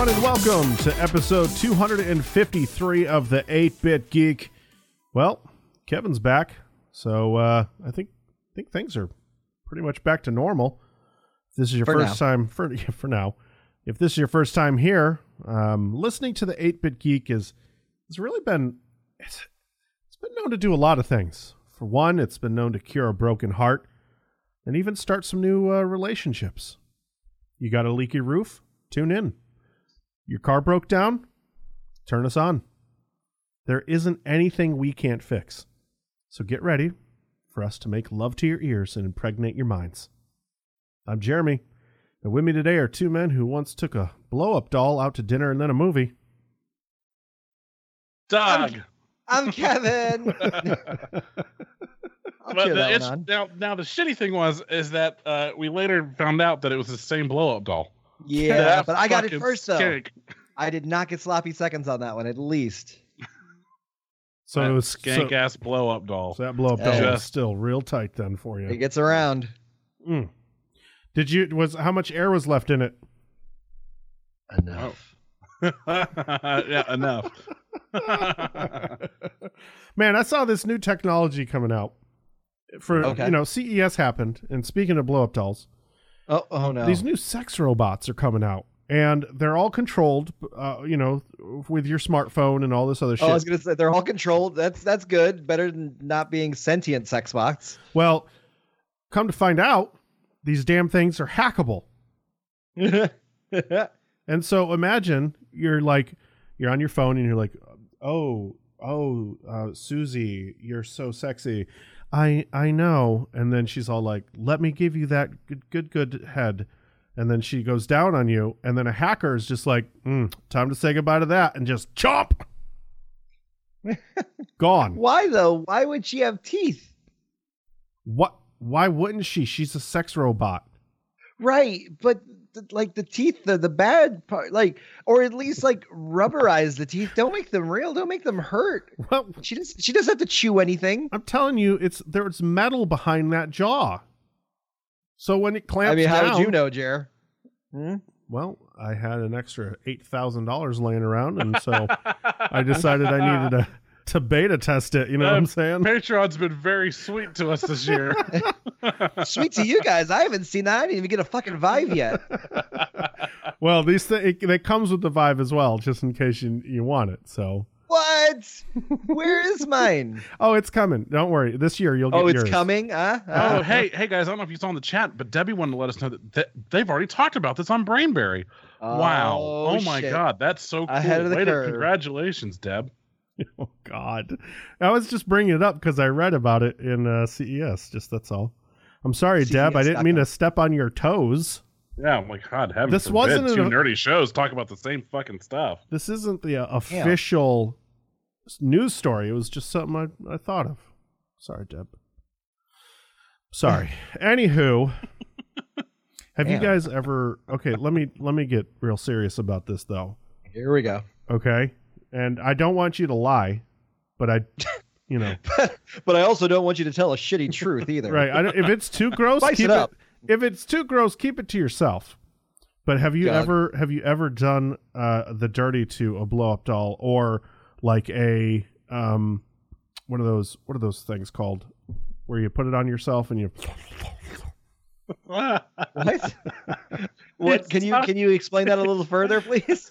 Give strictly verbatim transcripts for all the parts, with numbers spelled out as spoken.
everyone, and welcome to episode two hundred fifty-three of the eight-Bit Geek. Well, Kevin's back, so uh, I think I think things are pretty much back to normal. If this is your for first now. time, for for now, if this is your first time here, um, listening to the eight-Bit Geek is has really been it's, it's been known to do a lot of things. For one, it's been known to cure a broken heart and even start some new uh, relationships. You got a leaky roof? Tune in. Your car broke down? Turn us on. There isn't anything we can't fix. So get ready for us to make love to your ears and impregnate your minds. I'm Jeremy, and with me today are two men who once took a blow-up doll out to dinner and then a movie. Doug. I'm, I'm Kevin. I'll But cheer the, that it's, one on. now, now the shitty thing was is that uh, we later found out that it was the same blow-up doll. Yeah, That but I got it fucking first though. skank. I did not get sloppy seconds on that one, at least. So That it was skank so, ass blow-up doll. so that blow-up doll Just- was still real tight then for you. It gets around. Mm. Did you was how much air was left in it? Enough. Yeah, enough. Man, I saw this new technology coming out. For Okay. you know, C E S happened, and speaking of blow-up dolls, Oh, oh no. these new sex robots are coming out, and they're all controlled, uh, you know, with your smartphone and all this other oh, shit. I was gonna say they're all controlled. That's that's good. Better than not being sentient sex bots. Well, come to find out, these damn things are hackable. And so imagine you're like, you're on your phone and you're like, oh, oh, uh, Susie, you're so sexy. I I know. And then she's all like, let me give you that good, good, good head. And then she goes down on you. And then a hacker is just like, mm, time to say goodbye to that. And just chomp. Gone. Why though? Why would she have teeth? What? Why wouldn't she? She's a sex robot. Right, but th- like the teeth, the the bad part, like, or at least like rubberize the teeth. Don't make them real. Don't make them hurt. Well, She does. She doesn't have to chew anything. I'm telling you, it's there's metal behind that jaw. So when it clamps I mean, how down, would you know, Jer? Hmm? well, I had an extra eight thousand dollars laying around, and so I decided I needed to to beta test it. You know what I'm saying? Patreon's been very sweet to us this year. Sweet to you guys. I haven't seen that. I didn't even get a fucking Vive yet. Well, these th- it, it comes with the Vive as well, just in case you you want it. So, What? Where is mine? oh, it's coming. Don't worry. This year you'll get Oh, it's yours. coming. Huh? Oh, Uh, hey, hey guys! I don't know if you saw in the chat, but Debbie wanted to let us know that th- they've already talked about this on Brainberry. Wow! Oh, my shit. God, that's so cool! Ahead of the Way to- curve. Congratulations, Deb. Oh God, I was just bringing it up because I read about it in uh, C E S. Just that's all. I'm sorry, Deb. I didn't mean to step on your toes. Yeah, I'm like, God, heaven This forbid wasn't two a- nerdy shows talk about the same fucking stuff. This isn't the uh, official news story. It was just something I, I thought of. Sorry, Deb. Sorry. Anywho, have you Damn. guys ever? Okay, let me let me get real serious about this though. Here we go. Okay, and I don't want you to lie, but I, you know, But I also don't want you to tell a shitty truth either. right? I don't, if it's too gross, Spice keep it up. If it's too gross, keep it to yourself. But have you Doug. ever have you ever done uh, the dirty to a blow up doll or like a um, what are those what are those things called where you put it on yourself and you What? What? It's Can you not- can you explain that a little further, please?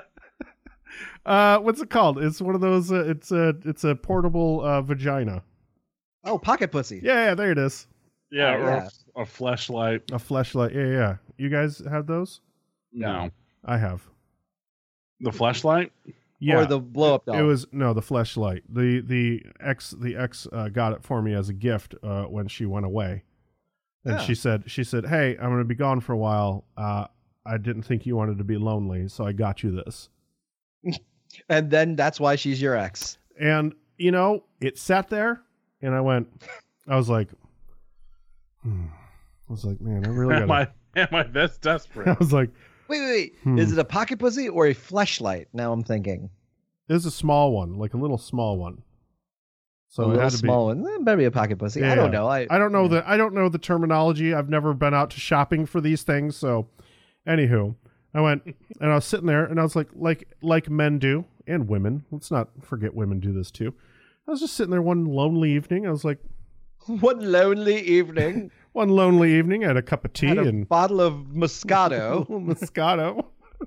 uh, what's it called? It's one of those. Uh, it's a it's a portable uh, vagina. Oh, pocket pussy. Yeah, yeah, there it is. Yeah, Oh, or yeah. A, a fleshlight. A fleshlight. Yeah, yeah. You guys have those? No, I have. the fleshlight. Yeah. Or the blow up doll. It was no the fleshlight. The the ex the ex uh, got it for me as a gift uh, when she went away, and Yeah. she said she said, "Hey, I'm going to be gone for a while. Uh, I didn't think you wanted to be lonely, so I got you this." And then that's why she's your ex. And you know, it sat there, and I went, I was like, hmm. I was like, man, I really Am got. I am I this desperate? I was like, Wait, wait, wait. Hmm. Is it a pocket pussy or a fleshlight? Now I'm thinking. this is a small one, like a little small one. So a it little had to be. small one. Eh, better be a pocket pussy. Yeah, I don't yeah. know. I I don't know yeah. the I don't know the terminology. I've never been out to shopping for these things. So, anywho, I went and I was sitting there and I was like, like, like men do, and women. Let's not forget women do this too. I was just sitting there one lonely evening. I was like, one lonely evening, one lonely evening. I had a cup of tea had a and bottle of Moscato. Moscato.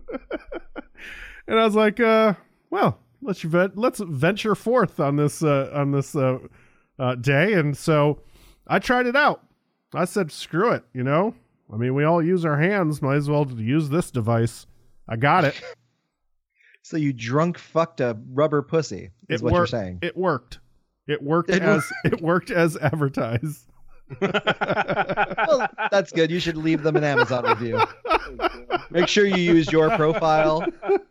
And I was like, uh, well, let's ven- let's venture forth on this uh, on this uh, uh, day. And so I tried it out. I said, screw it, you know. I mean, we all use our hands. Might as well use this device. I got it. So you drunk fucked a rubber pussy, is it what wor- you're saying. It worked. It worked It as it worked as advertised. Well, that's good. You should leave them an Amazon review. Make sure you use your profile.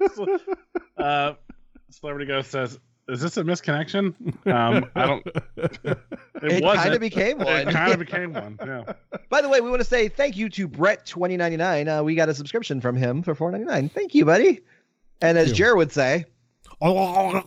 Uh, Celebrity Ghost says, "Is this a misconnection?" Um, I don't. It, It wasn't. kind of became one. It kind of became one. Yeah. By the way, we want to say thank you to Brett twenty ninety-nine. Uh, we got a subscription from him for four ninety-nine. Thank you, buddy. And as Jared would say, there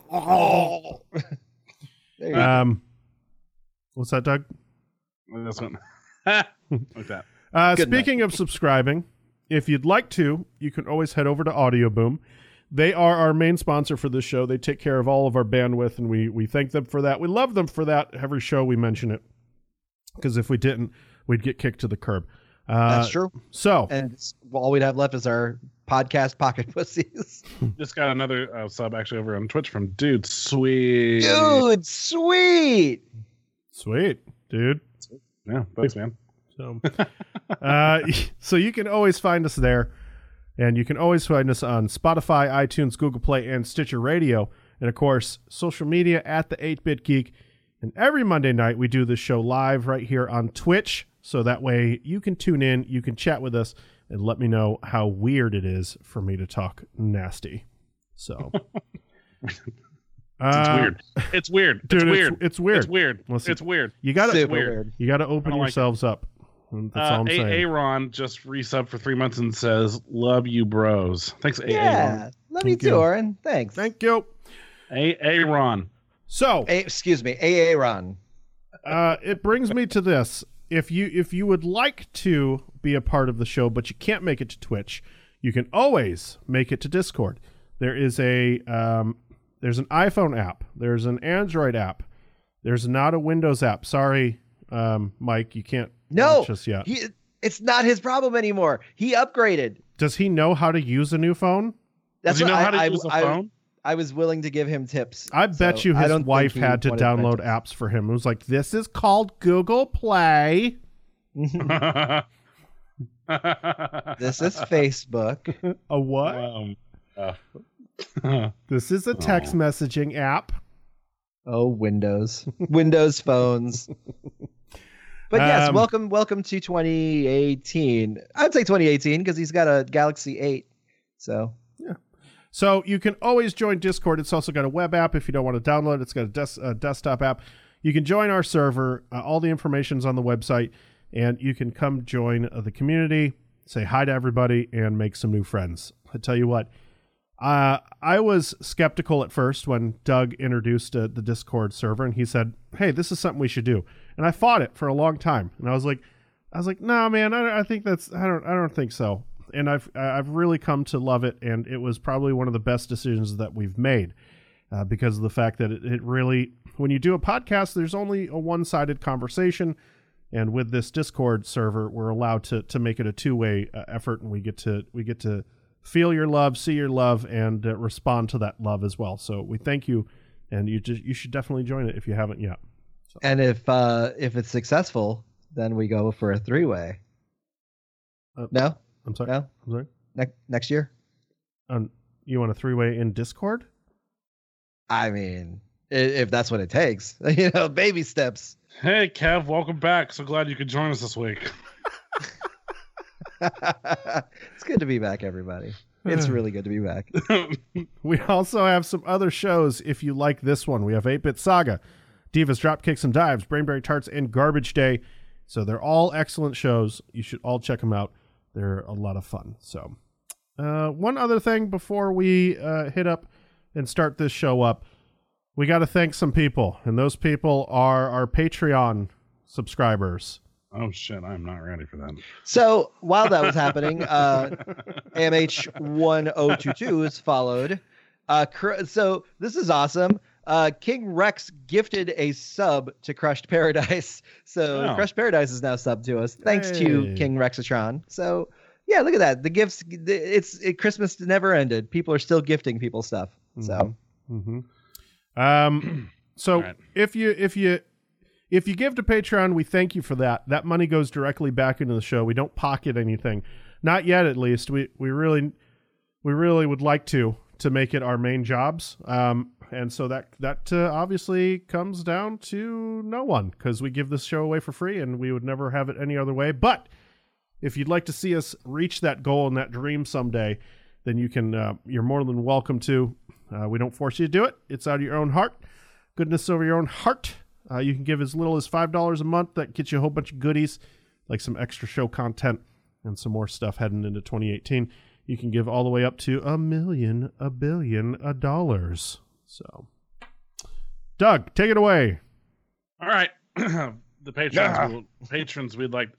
you go. Um, what's that, Doug? This one. Like that. Uh, Good speaking of subscribing, if you'd like to, you can always head over to Audio Boom. They are our main sponsor for this show. They take care of all of our bandwidth, and we we thank them for that. We love them for that. Every show we mention it, because if we didn't, we'd get kicked to the curb. Uh, That's true. So, And all we'd have left is our podcast pocket pussies. Just got another uh, sub actually over on Twitch from Dude Sweet. Dude, sweet. sweet, dude. Yeah, thanks, man. So, uh, so you can always find us there, and you can always find us on Spotify, iTunes, Google Play, and Stitcher Radio, and of course, social media at the eight bit Geek. And every Monday night, we do this show live right here on Twitch, so that way you can tune in, you can chat with us, and let me know how weird it is for me to talk nasty. So, It's uh, weird. It's weird. dude, it's weird. It's, it's weird. It's weird. Listen, It's weird. You gotta, Super weird. weird. you gotta open I don't like yourselves up. That's Uh, all I'm saying. Aaron just resub for three months and says, "Love you, bros." Thanks, Yeah. Love you Thank too, you. Oren. Thanks. Thank you. Aaron. So, A- excuse me. A A Ron. uh, it brings me to this. If you if you would like to be a part of the show, but you can't make it to Twitch, you can always make it to Discord. There is a um, there's an iPhone app. There's an Android app. There's not a Windows app. Sorry, um, Mike, you can't No. reach us yet. He, it's not his problem anymore. He upgraded. Does he know how to use a new phone? That's Does he know what how to I, use a I, phone? I was willing to give him tips. I bet So you I his don't think wife he had to wanted my download tips. apps for him. It was like, this is called Google Play. This is Facebook. A what? um, uh, This is a text Oh. messaging app. Oh, Windows. Windows phones. But yes, Um, welcome welcome to twenty eighteen. I'd say twenty eighteen because he's got a Galaxy eight. So So you can always join Discord. It's also got a web app if you don't want to download it. It's got a, des- a desktop app. You can join our server. Uh, all the information's on the website, and you can come join uh, the community, say hi to everybody, and make some new friends. I tell you what, uh, I was skeptical at first when Doug introduced uh, the Discord server, and he said, "Hey, this is something we should do." And I fought it for a long time, and I was like, "I was like, no, nah, man, I, I think that's I don't I don't think so." And I've I've really come to love it, and it was probably one of the best decisions that we've made uh, because of the fact that it, it really, when you do a podcast, there's only a one-sided conversation, and with this Discord server, we're allowed to to make it a two-way uh, effort, and we get to we get to feel your love, see your love, and uh, respond to that love as well. So we thank you, and you just you should definitely join it if you haven't yet. and if uh if it's successful, then we go for a three way. Uh, No? I'm sorry. No? I'm sorry. Ne- next year? Um, you want a three-way in Discord? I mean, i- if that's what it takes. You know, baby steps. Hey, Kev, welcome back. So glad you could join us this week. It's good to be back, everybody. It's really good to be back. We also have some other shows if you like this one. We have eight-Bit Saga, Divas, Dropkicks and Dives, Brainberry Tarts, and Garbage Day. So they're all excellent shows. You should all check them out. They're a lot of fun. So uh, one other thing before we uh, hit up and start this show up, we got to thank some people. And those people are our Patreon subscribers. Oh shit! I'm not ready for that. So while that was happening, uh, A M H one oh two two is followed. Uh, cr- so this is awesome. Uh, King Rex gifted a sub to Crushed Paradise. So Oh. Crushed Paradise is now sub to us, thanks to Hey. King Rexatron. So yeah, look at that. The gifts, it's it, Christmas never ended. People are still gifting people stuff. So Mm-hmm. Um, so Right. if you if you if you give to Patreon, we thank you for that. That money goes directly back into the show. We don't pocket anything, not yet, at least. We we really we really would like to to make it our main jobs. Um, and so that that uh, obviously comes down to no one, because we give this show away for free, and we would never have it any other way. But if you'd like to see us reach that goal and that dream someday, then you can. Uh, you're more than welcome to. Uh, we don't force you to do it. It's out of your own heart, goodness over your own heart. Uh, you can give as little as five dollars a month. That gets you a whole bunch of goodies, like some extra show content and some more stuff heading into twenty eighteen. You can give all the way up to a million, a billion, a dollars. So, Doug, take it away. All right. The patrons, Yeah. will, patrons we'd like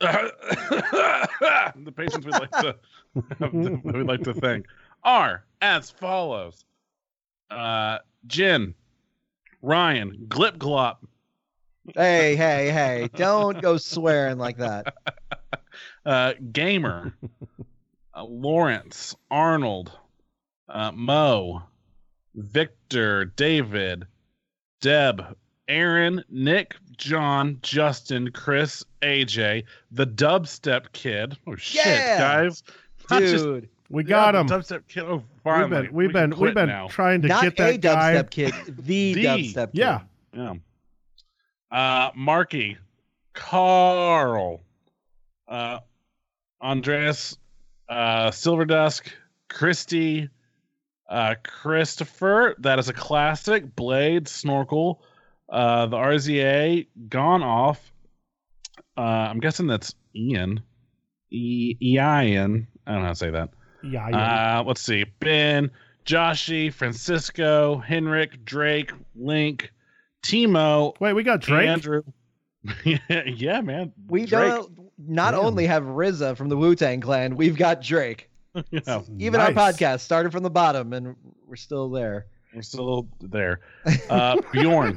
the patrons we'd like to we'd like to thank are as follows: uh, Jin, Ryan, Glip Glop, hey, hey, hey! Don't go swearing like that. uh, Gamer, uh, Lawrence, Arnold, uh, Mo, Victor, David, Deb, Aaron, Nick, John, Justin, Chris, A J, the Dubstep Kid. Oh shit, Yeah! guys! Not just- Dude, We got yeah, him. the Dubstep Kid. Oh, We've finally, been we've we been can we've quit been now. trying to not get a that guy. dubstep kid, the, The- dubstep kid. Yeah. Yeah. Uh, Marky, Carl, uh, Andreas, uh, Silverdusk, Christy, uh, Christopher. That is a classic. Blade, Snorkel, uh, the R Z A, Gone Off. Uh, I'm guessing that's Ian. E- Ian. I don't know how to say that. Yeah, yeah. Uh, let's see. Ben, Joshy, Francisco, Henrik, Drake, Link, Timo, Wait, we got Drake. Andrew. yeah, yeah, man. We Drake. don't not Damn. only have R Z A from the Wu-Tang Clan, we've got Drake. Yeah, Even Nice. our podcast started from the bottom, and we're still there. we're still there. Uh, Bjorn.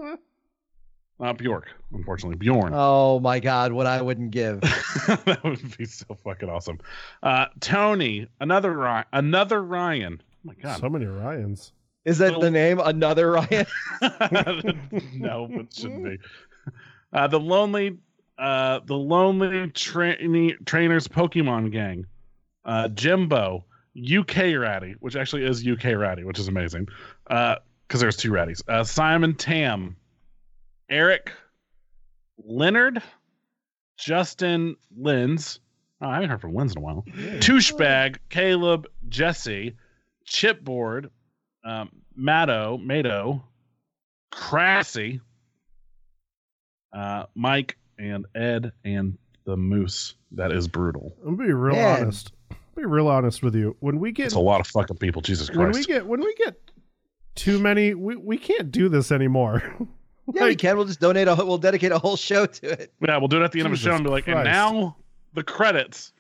Not Bjork, unfortunately. Bjorn. Oh my God, what I wouldn't give. That would be so fucking awesome. Uh, Tony, another Ryan, another Ryan. Oh my god. So many Ryans. Is that Well- the name? Another Ryan? No, it shouldn't be. Uh, the lonely, uh, the lonely tra- trainers Pokemon gang. Uh, Jimbo, U K Ratty, which actually is U K Ratty, which is amazing. Uh, because there's two Ratties. Uh, Simon Tam, Eric, Leonard, Justin Linz. Oh, I haven't heard from Linz in a while. Touchebag, Caleb, Jesse, Chipboard, um, Matto, Mato, Crassy, uh, Mike, and Ed, and the Moose. That is brutal. I'm gonna be real Man. honest. Be real honest with you. When we get It's a lot of fucking people. Jesus when we Christ. get when we get too many, we, we can't do this anymore. Yeah, we Like- can. We'll just donate a. We'll dedicate a whole show to it. Yeah, we'll do it at the end of the Jesus show and be like, and Christ. now the credits.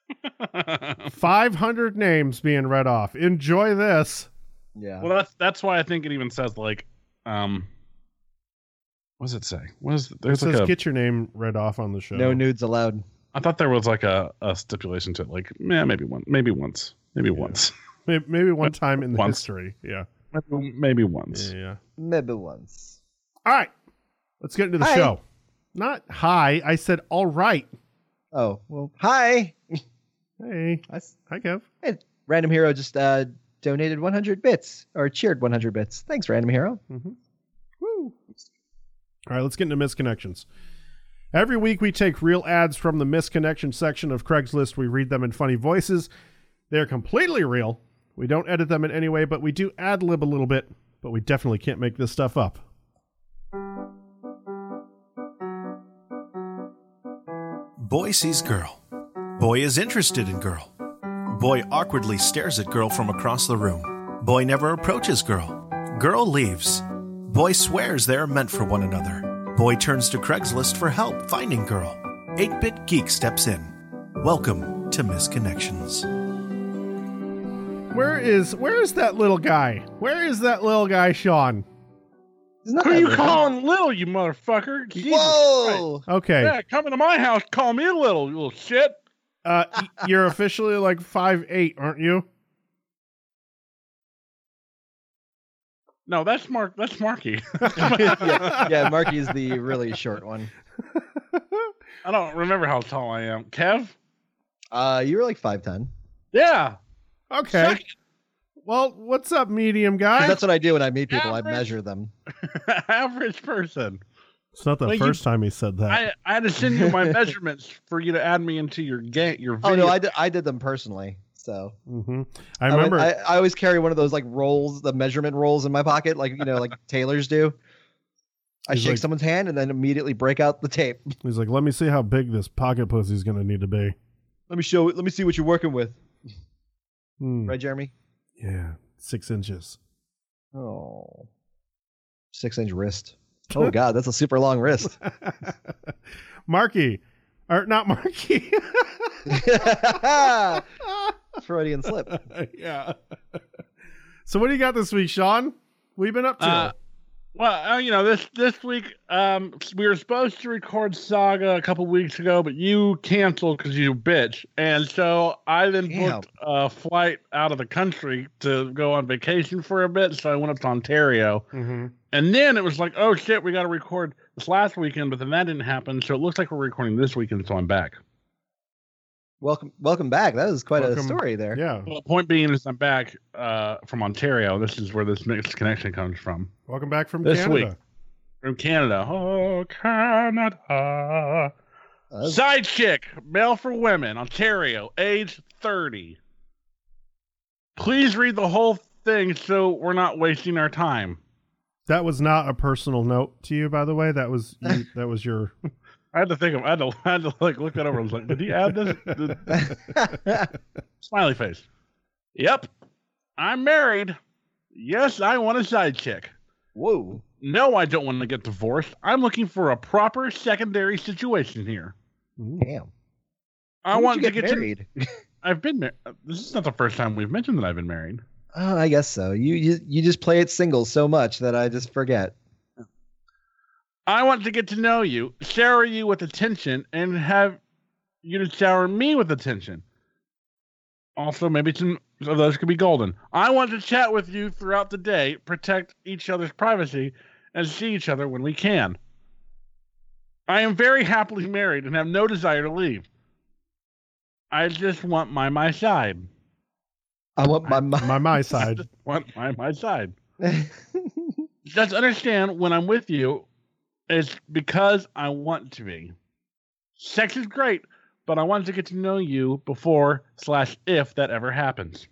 five hundred names being read off. Enjoy this. Yeah. Well, that's that's why I think it even says like, um, what does it say? What is It there's says like a? get your name read off on the show. No nudes allowed. I thought there was like a, a stipulation to it, like, yeah, maybe one, maybe once, maybe once, Maybe, maybe one time in the Once. history. Yeah. maybe, maybe once. Yeah. yeah. Maybe once. All right. Let's get into the Hi. show. Not hi. I said all right. Oh well. Hi. Hey. That's, Hi, Kev. hey, Random Hero just uh, donated one hundred bits or cheered one hundred bits. Thanks, Random Hero. Mm-hmm. Woo. All right, let's get into misconnections. Every week we take real ads from the misconnection section of Craigslist. We read them in funny voices. They're completely real. We don't edit them in any way, but we do ad-lib a little bit. But we definitely can't make this stuff up. Boy sees girl. Boy is interested in girl. Boy awkwardly stares at girl from across the room. Boy never approaches girl. Girl leaves. Boy swears they are meant for one another. Boy turns to Craigslist for help finding girl. eight-Bit Geek steps in. Welcome to Misconnections. Where is where is that little guy? Where is that little guy, Sean? He's not Who are that you little. calling little, you motherfucker? Jesus Whoa! Okay. Christ. Yeah, come into my house, call me little, you little shit. Uh, y- you're officially like five eight, aren't you? No, that's Mark. That's Marky. yeah, yeah, Marky is the really short one. I don't remember how tall I am. Kev? Uh, you were like five ten. Yeah. Okay. Second. Well, what's up, medium guy? That's what I do when I meet people. Average. I measure them. Average person. It's not the Well, you- first time he said that. I, I had to send you my measurements for you to add me into your ga- your video. Oh no, I did, I did them personally. So hmm I I, went- remember. I, I always carry one of those like rolls, the measurement rolls in my pocket, like you know, like tailors do. I He's shake like- someone's hand and then immediately break out the tape. He's like, let me see how big this pocket pussy's going to need to be. Let me show. Let me see what you're working with. Hmm. Right, Jeremy? Yeah, six inches. Oh, six inch wrist. Oh God, that's a super long wrist. Marky, or not Marky. Freudian slip. yeah. So what do you got this week, Sean? What you been up to? Uh, Well, uh, you know, this this week um, we were supposed to record Saga a couple weeks ago, but you canceled because you bitch, and so I then Damn. booked a flight out of the country to go on vacation for a bit. So I went up to Ontario, mm-hmm. and then it was like, oh shit, we got to record this last weekend, but then that didn't happen. So it looks like we're recording this weekend, so I'm back. Welcome, welcome back. That was quite Welcome. a story there. Yeah. Well, the point being is I'm back uh, from Ontario. This is where this mixed connection comes from. Welcome back from This Canada. week. From Canada. Oh, Canada. Uh, Side chick, male for women, Ontario, age thirty. Please read the whole thing so we're not wasting our time. That was not a personal note to you, by the way. That was you, that was your. I had to think of I had to, I had to like look that over. I was like, did he add this? Did- Smiley face. Yep. I'm married. Yes, I want a side chick. Whoa. No, I don't want to get divorced. I'm looking for a proper secondary situation here. Damn. I When did want you to get get married. to. I've been married. This is not the first time we've mentioned that I've been married. Oh, I guess so. You, you you just play it single so much that I just forget. I want to get to know you, shower you with attention, and have you to shower me with attention. Also, maybe some of those could be golden. I want to chat with you throughout the day, protect each other's privacy, and see each other when we can. I am very happily married and have no desire to leave. I just want my my side. I want my my. My my side. Want my my side. Just understand when I'm with you, it's because I want to be. Sex is great, but I want to get to know you before slash if that ever happens.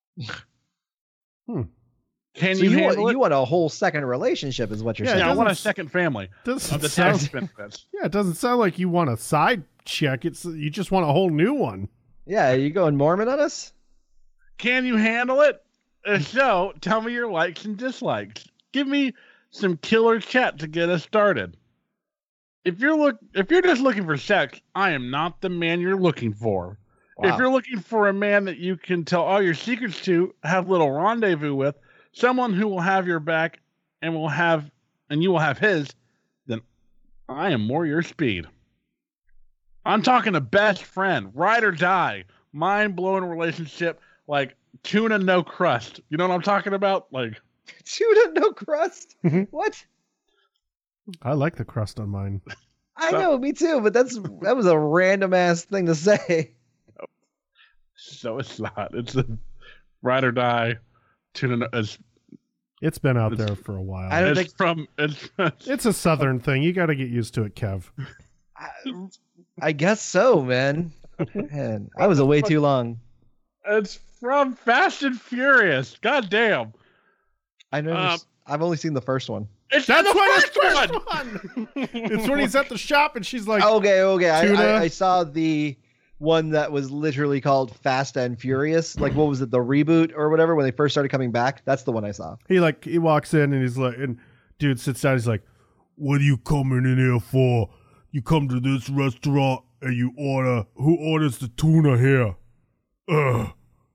Hmm. Can So you, you want, handle it? you want a whole second relationship, is what you're Yeah, saying. yeah, I want a doesn't- second family Doesn't of the sound, tax benefits. yeah, it doesn't sound like you want a side check. It's you just want a whole new one. Yeah, you going Mormon on us? Can you handle it? If so, tell me your likes and dislikes. Give me some killer chat to get us started. If you're look if you're just looking for sex, I am not the man you're looking for. Wow. If you're looking for a man that you can tell all your secrets to, have little rendezvous with, someone who will have your back and will have and you will have his, then I am more your speed. I'm talking a best friend, ride or die, mind blowing relationship like tuna no crust. You know what I'm talking about? Like Tuna no crust? Mhm. What? I like the crust on mine. I So- know, me too, but that's that was a random ass thing to say. so it's not. It's a ride or die tuna. No, it's It's been out It's- there for a while. I don't it's think- from it's. It's a southern thing. You got to get used to it, Kev. I, I guess so, man. Man, I was away too long. It's from Fast and Furious. God damn. I never. Um, s- I've only seen the first one. It's That's in the what first it's one. first one. It's when he's at the shop and she's like, okay, okay. I, tuna? I, I saw the one that was literally called Fast and Furious. Like, what was it? The reboot or whatever when they first started coming back. That's the one I saw. he like he walks in and he's like, and dude sits down. He's like, "What are you coming in here for? You come to this restaurant and you order, who orders the tuna here? Ugh.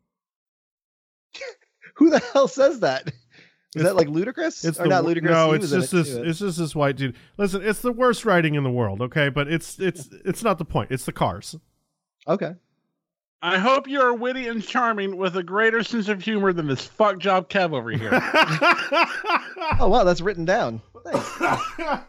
Who the hell says that? Is It's that like Ludacris? It's or the, not Ludacris? No, He it's was in just it, this. too. It's just this white dude. Listen, it's the worst writing in the world. Okay, but it's it's it's not the point. It's the cars. Okay. I hope you are witty and charming with a greater sense of humor than this fuck job Kev over here. Oh wow, that's written down. Thanks.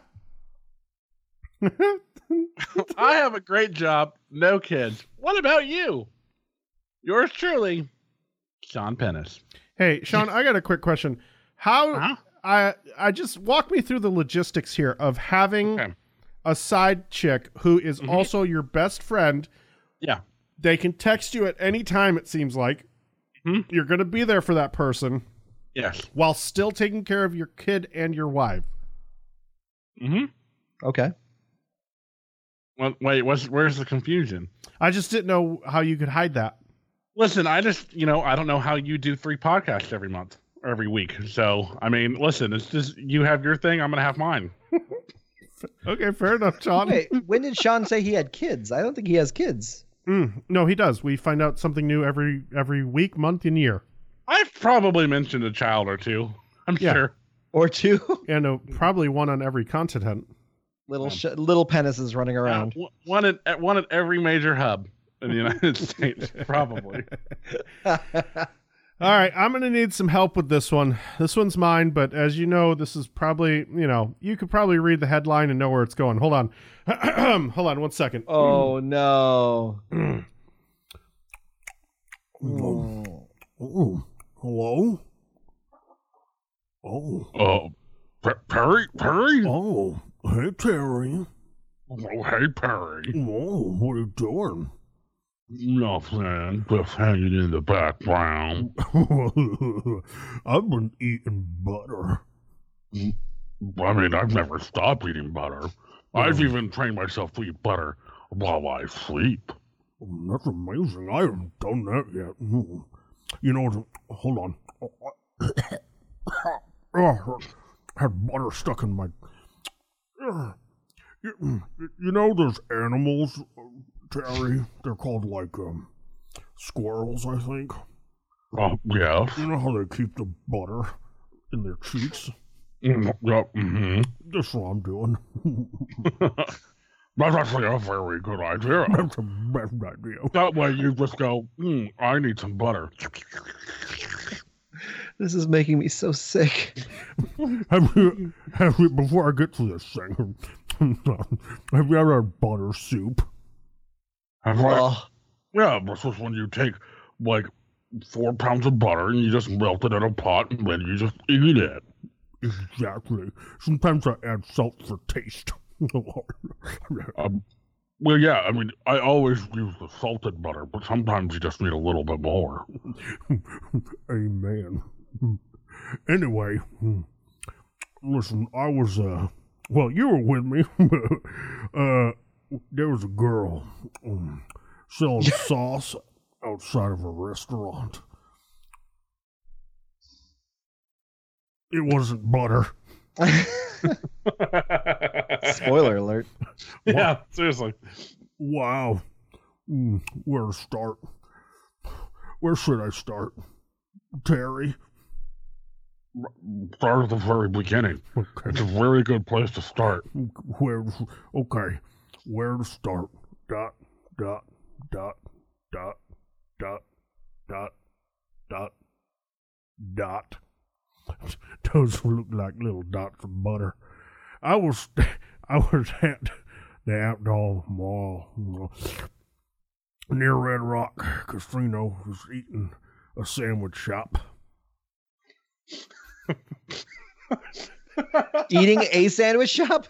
I have a great job, no kids. What about you? Yours truly, Sean Pennis. Hey, Sean, I got a quick question. How Huh? I I just walk me through the logistics here of having Okay. a side chick who is Mhm. also your best friend. Yeah. They can text you at any time, it seems like. Mhm. You're going to be there for that person Yes. while still taking care of your kid and your wife. Mm-hmm. Okay. Well, wait, what's, where's the confusion? I just didn't know how you could hide that. Listen, I just, you know, I don't know how you do three podcasts every month or every week. So, I mean, listen, it's just you have your thing, I'm going to have mine. Okay, fair enough, Sean. Wait, when did Sean say he had kids? I don't think he has kids. Mm, no, he does. We find out something new every every week, month, and year. I've probably mentioned a child or two. I'm Yeah. sure. Or two. And uh, probably one on every continent. little sh- little penises running Uh, around. w- one at at- one at every major hub in the United States, probably. All right, I'm going to need some help with this one. This one's mine, but as you know, this is probably, you know, you could probably read the headline and know where it's going. Hold on. Hold on one second. Oh no. Mm. Mm. Oh, hello? Oh, Oh, Per- Perry, Perry. oh, hey, Terry. Oh, hey, Perry. Oh, what are you doing? Nothing. Just hanging in the background. I've been eating butter. I mean, I've never stopped eating butter. I've even trained myself to eat butter while I sleep. Mm, that's amazing. I haven't done that yet. Mm. You know, hold on. Oh, I had butter stuck in my. You, you know, there's animals, Terry. They're called like um, squirrels, I think. Oh, yes. You know how they keep the butter in their cheeks? Mm, yep. Mm-hmm. That's what I'm doing. That's actually a very good idea. That's a best idea. That way you just go, mm, I need some butter. This is making me so sick. Have you, have you, before I get to this thing, have you ever had butter soup? Have I- Oh, Yeah, this is when you take like four pounds of butter and you just melt it in a pot and then you just eat it. Exactly. Sometimes I add salt for taste. Um, well, yeah, I mean, I always use the salted butter, but sometimes you just need a little bit more. Amen. Anyway, listen, I was, uh, well, you were with me. uh, there was a girl um, selling sauce outside of a restaurant. It wasn't butter. spoiler alert. Yeah, seriously. Wow. Mm, where to start? Where should I start? Terry? Start at the very beginning. Okay. It's a very good place to start. Where? Okay. Where to start? Dot, dot, dot, dot, dot, dot, dot, dot. Those look like little dots of butter. I was, I was at the outdoor mall near Red Rock Casino. Was eating a sandwich shop. Eating a sandwich shop?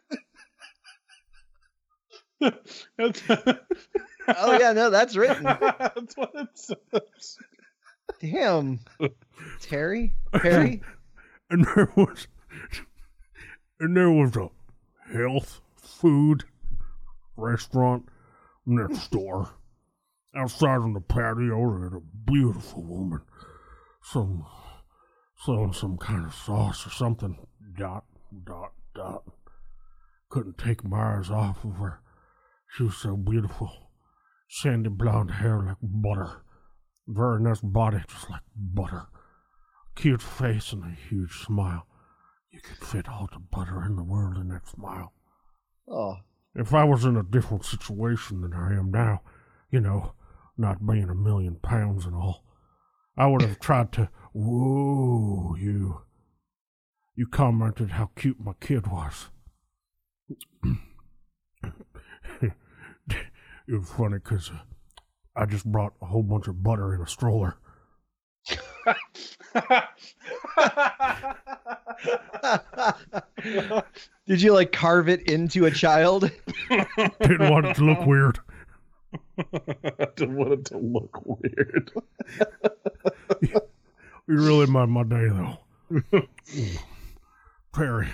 That's, Oh yeah, no, that's written. that's what it says. Damn. Terry? Perry? And there was, and there was a health food restaurant next door. Outside on the patio, there's a beautiful woman, some selling some kind of sauce or something. Dot, dot, dot. Couldn't take my eyes off of her. She's so beautiful. Sandy blonde hair like butter. Very nice body, just like butter. Cute face and a huge smile. You could fit all the butter in the world in that smile. Oh. If I was in a different situation than I am now, you know, not being a million pounds and all, I would have tried to woo you. You commented how cute my kid was. It was funny because uh, I just brought a whole bunch of butter in a stroller. Did you like carve it into a child? Didn't want it to look weird. I didn't want it to look weird. You really made my day, though. Perry.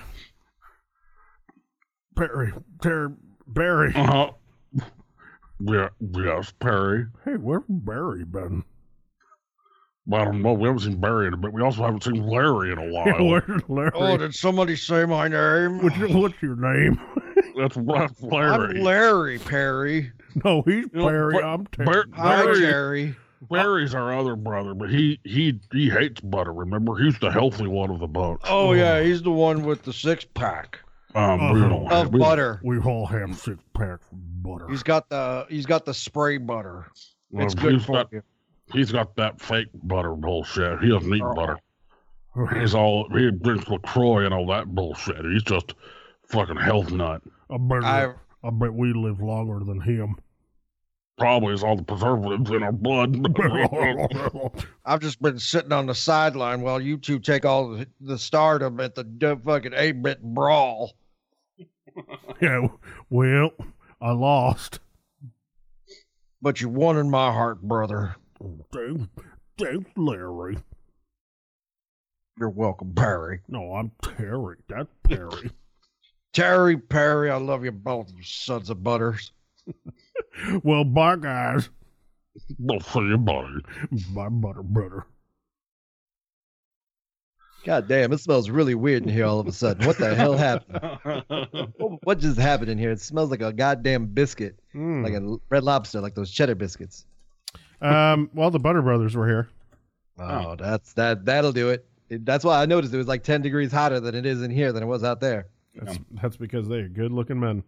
Perry. Terry. Barry. Uh-huh. Yeah, yes, Perry. Hey, where's Barry been? I don't know. We haven't seen Barry in a bit. We also haven't seen Larry in a while. Where's Larry? Oh, did somebody say my name? What's your, what's your name? That's, that's Larry. I'm Larry Perry. No, he's You know, Barry. Bar- I'm Terry. Bar- Hi, Barry- Jerry. Barry's our other brother, but he he he hates butter. Remember, he's the healthy one of the bunch. Oh, yeah, he's the one with the six pack Um, we Uh-huh. don't of we- butter. We all have six packs of butter. He's got the he's got the spray butter. It's um, good he's for got, you. He's got that fake butter bullshit. He doesn't eat Oh. butter. He's all he drinks LaCroix and all that bullshit. He's just fucking health nut. I bet, I I bet we live longer than him. Probably is all the preservatives in our blood. I've just been sitting on the sideline while you two take all the, the stardom at the d- fucking eight-bit brawl. Yeah, well, I lost. But you won in my heart, brother. Thanks, thanks, Larry. You're welcome, Perry. No, I'm Terry. That's Perry. Terry, Perry, I love you both, you sons of butters. Well, bye, guys. We'll see you, buddy. Bye, butter, brother. God damn, it smells really weird in here all of a sudden. What the hell happened? What, what just happened in here? It smells like a goddamn biscuit, Mm. like a Red Lobster, like those cheddar biscuits. Um, well, the Butter Brothers were here. Oh, that's that. That'll do it. it. That's why I noticed it was like ten degrees hotter than it is in here than it was out there. That's, that's because they're good-looking men.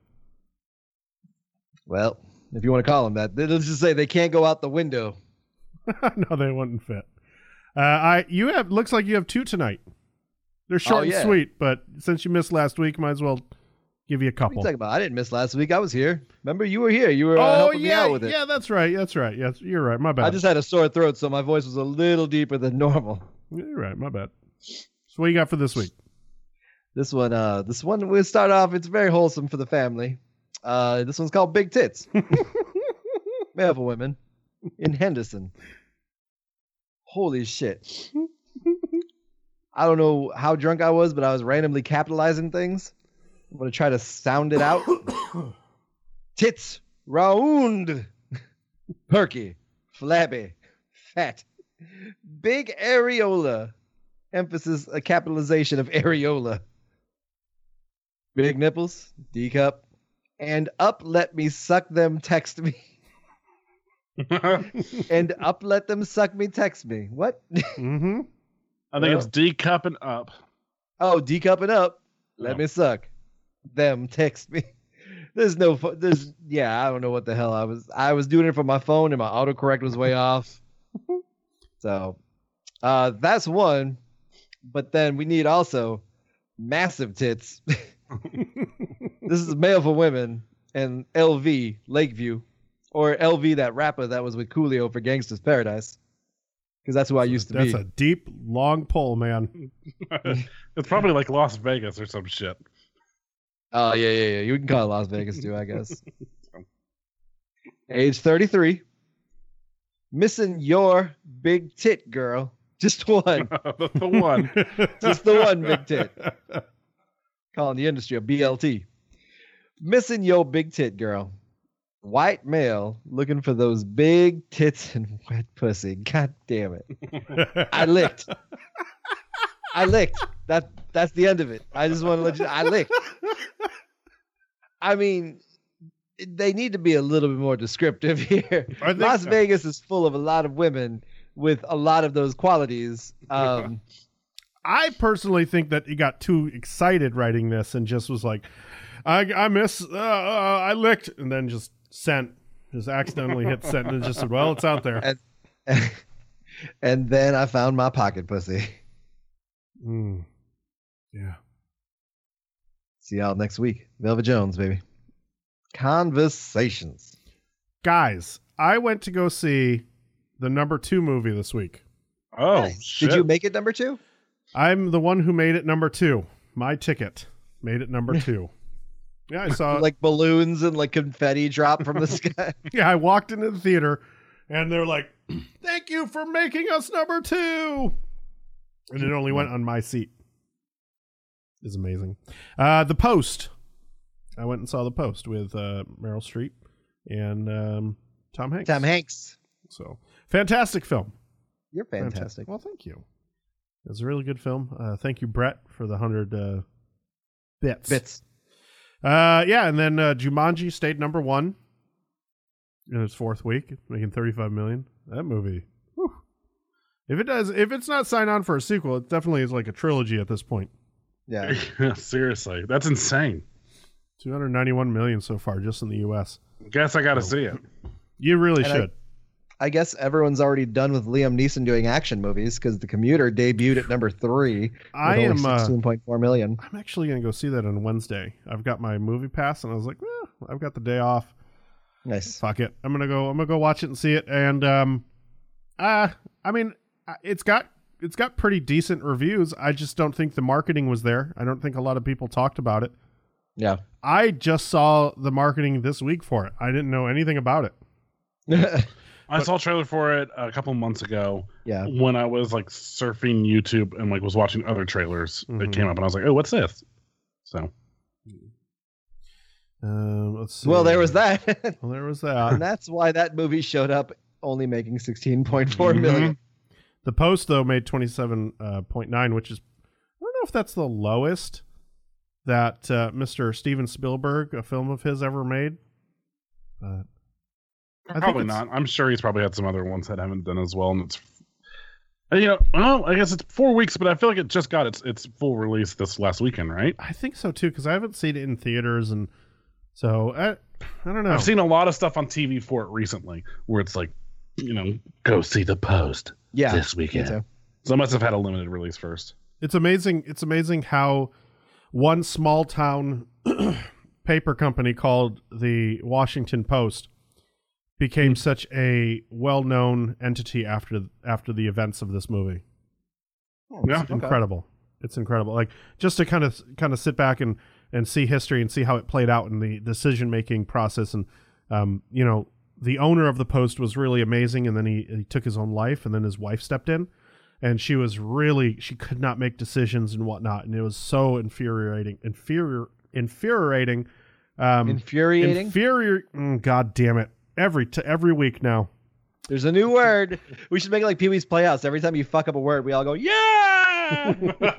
Well, if you want to call them that, let's just say they can't go out the window. No, they wouldn't fit. Uh, I you have looks like you have two tonight. They're short Oh, yeah. and sweet, but since you missed last week, might as well give you a What are couple. you talking about? I didn't miss last week. I was here. Remember, you were here. You were uh, Oh helping me yeah, out with it. yeah, that's right, that's right. Yes, you're right. My bad. I just had a sore throat, so my voice was a little deeper than normal. You're right. My bad. So what you got for this week? This one, uh, this one we'll start off. It's very wholesome for the family. Uh, this one's called Big Tits. Male for women in Henderson. Holy shit. I don't know how drunk I was, but I was randomly capitalizing things. I'm going to try to sound it out. Tits, round, perky, flabby, fat, big areola. Emphasis, a capitalization of areola. Big nipples, D cup, and up let me suck them, text me. And up let them suck me, text me. What? Mm-hmm. I think it's D cup and up. Oh, D cup and up. Let Yeah. me suck them, text me. There's no, fu- there's, yeah, I don't know what the hell I was. I was doing it from my phone and my autocorrect was way off. So, uh, that's one. But then we need also massive tits. This is male for women and L V Lakeview, or L V that rapper that was with Coolio for Gangsta's Paradise, because that's who I used to That's be. a deep, long pull, man. It's probably like Las Vegas or some shit. Oh yeah, yeah, yeah. You can call it Las Vegas too, I guess. Age thirty-three. Missing your big tit, girl. Just one. The one. Just the one big tit. Calling the industry a B L T. Missing your big tit, girl. White male looking for those big tits and wet pussy. God damn it. I licked. I licked. That that's the end of it. I just want to let you I licked. I mean, they need to be a little bit more descriptive here. Las so. Vegas is full of a lot of women with a lot of those qualities. Um, I personally think that he got too excited writing this and just was like, I, I miss, uh, uh, I licked, and then just sent, just accidentally hit send, and just said, well, it's out there. And, and then I found my pocket pussy. Mm. Yeah. See y'all next week. Velvet Jones, baby. Conversations. Guys, I went to go see the number two movie this week. Oh, Nice. shit. Did you make it number two? I'm the one who made it number two. My ticket made it number two. Yeah, I saw Like balloons and like confetti drop from the sky. Yeah, I walked into the theater and they're like, thank you for making us number two. And it only went on my seat. It's amazing. Uh, The Post. I went and saw The Post with uh, Meryl Streep and um, Tom Hanks. Tom Hanks. So, fantastic film. You're fantastic. Well, thank you. It was a really good film. Uh, thank you, Brett, for the hundred uh, bits. Bits. Uh, yeah, and then uh, Jumanji stayed number one in its fourth week, making thirty-five million. That movie, whew. if it does, if it's not signed on for a sequel, it definitely is like a trilogy at this point. Yeah. Seriously, that's insane. two hundred ninety-one million so far, just in the U S. Guess I got to see it. You really And should. I guess everyone's already done with Liam Neeson doing action movies because The Commuter debuted at number three. I with am. only Uh, sixteen point four million. I'm actually going to go see that on Wednesday. I've got my movie pass, and I was like, eh, I've got the day off. Nice. Fuck it. I'm gonna go. I'm gonna go watch it and see it. And um, uh, I mean, it's got it's got pretty decent reviews. I just don't think the marketing was there. I don't think a lot of people talked about it. Yeah. I just saw the marketing this week for it. I didn't know anything about it. I saw a trailer for it a couple months ago. Yeah. When I was like surfing YouTube and like was watching other trailers Mhm. that came up, and I was like, "Oh, what's this?" So, Um, let's see. Well, there was that. Well, there was And that. that's why that movie showed up only making sixteen point four Mhm. million. The Post though made twenty-seven point nine, which is I don't know if that's the lowest that uh, Mister Steven Spielberg, a film of his, ever made. Uh, I think probably it's- not. I'm sure he's probably had some other ones that haven't done as well, and it's and, you know, well, I guess it's four weeks, but I feel like it just got its its full release this last weekend, right? I think so too, because I haven't seen it in theaters, and so I, I don't know. I've seen a lot of stuff on T V for it recently, where it's like, you know, go see The Post Yeah. this Me weekend. too. So I must have had a limited release first. It's amazing. It's amazing how one small town paper company called the Washington Post became such a well-known entity after after the events of this movie. Yeah, It's incredible. It's incredible. Like just to kind of kind of sit back and and see history and see how it played out in the decision-making process. And um, you know, the owner of the Post was really amazing, and then he, he took his own life, and then his wife stepped in. And she was really, she could not make decisions and whatnot. And it was so infuriating, inferior, infuriating, um, Infuriating. inferior. Mm, God damn it. Every, to every week now. There's a new word. We should make it like Pee Wee's Playhouse. Every time you fuck up a word, we all go, yeah!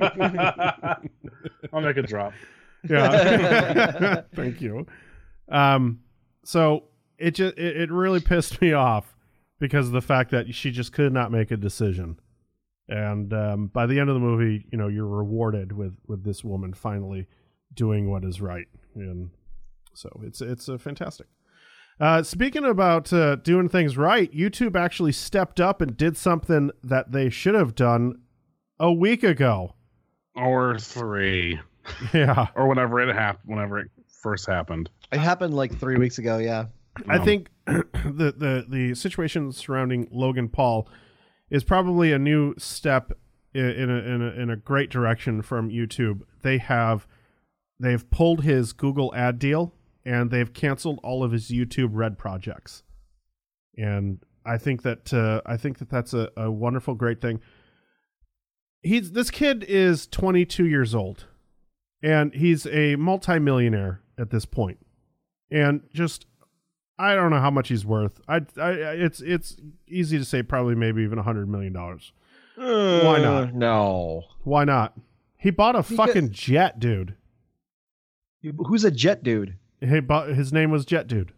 I'll make a drop. Yeah. Thank you. Um, so it just, it, it really pissed me off because of the fact that she just could not make a decision. And um, by the end of the movie, you know, you're rewarded with, with this woman finally doing what is right. And so it's it's uh, fantastic. Uh, speaking about uh, doing things right, YouTube actually stepped up and did something that they should have done a week ago. Or three. Yeah. Or whenever it happened, whenever it first happened. It happened like three weeks ago, yeah. I Um, think the, the, the situation surrounding Logan Paul is probably a new step in, in, a, in, a, in a great direction from YouTube. They have they've pulled his Google ad deal, and they've canceled all of his YouTube Red projects. And I think that uh, I think that that's a, a wonderful, great thing. He's this kid is twenty-two years old, and he's a multimillionaire at this point, and just. I don't know how much he's worth. I, I, it's it's easy to say probably maybe even a hundred million dollars. Why not? No. Why not? He bought a He fucking jet, dude. Who's a jet dude? He bought, his name was Jet Dude.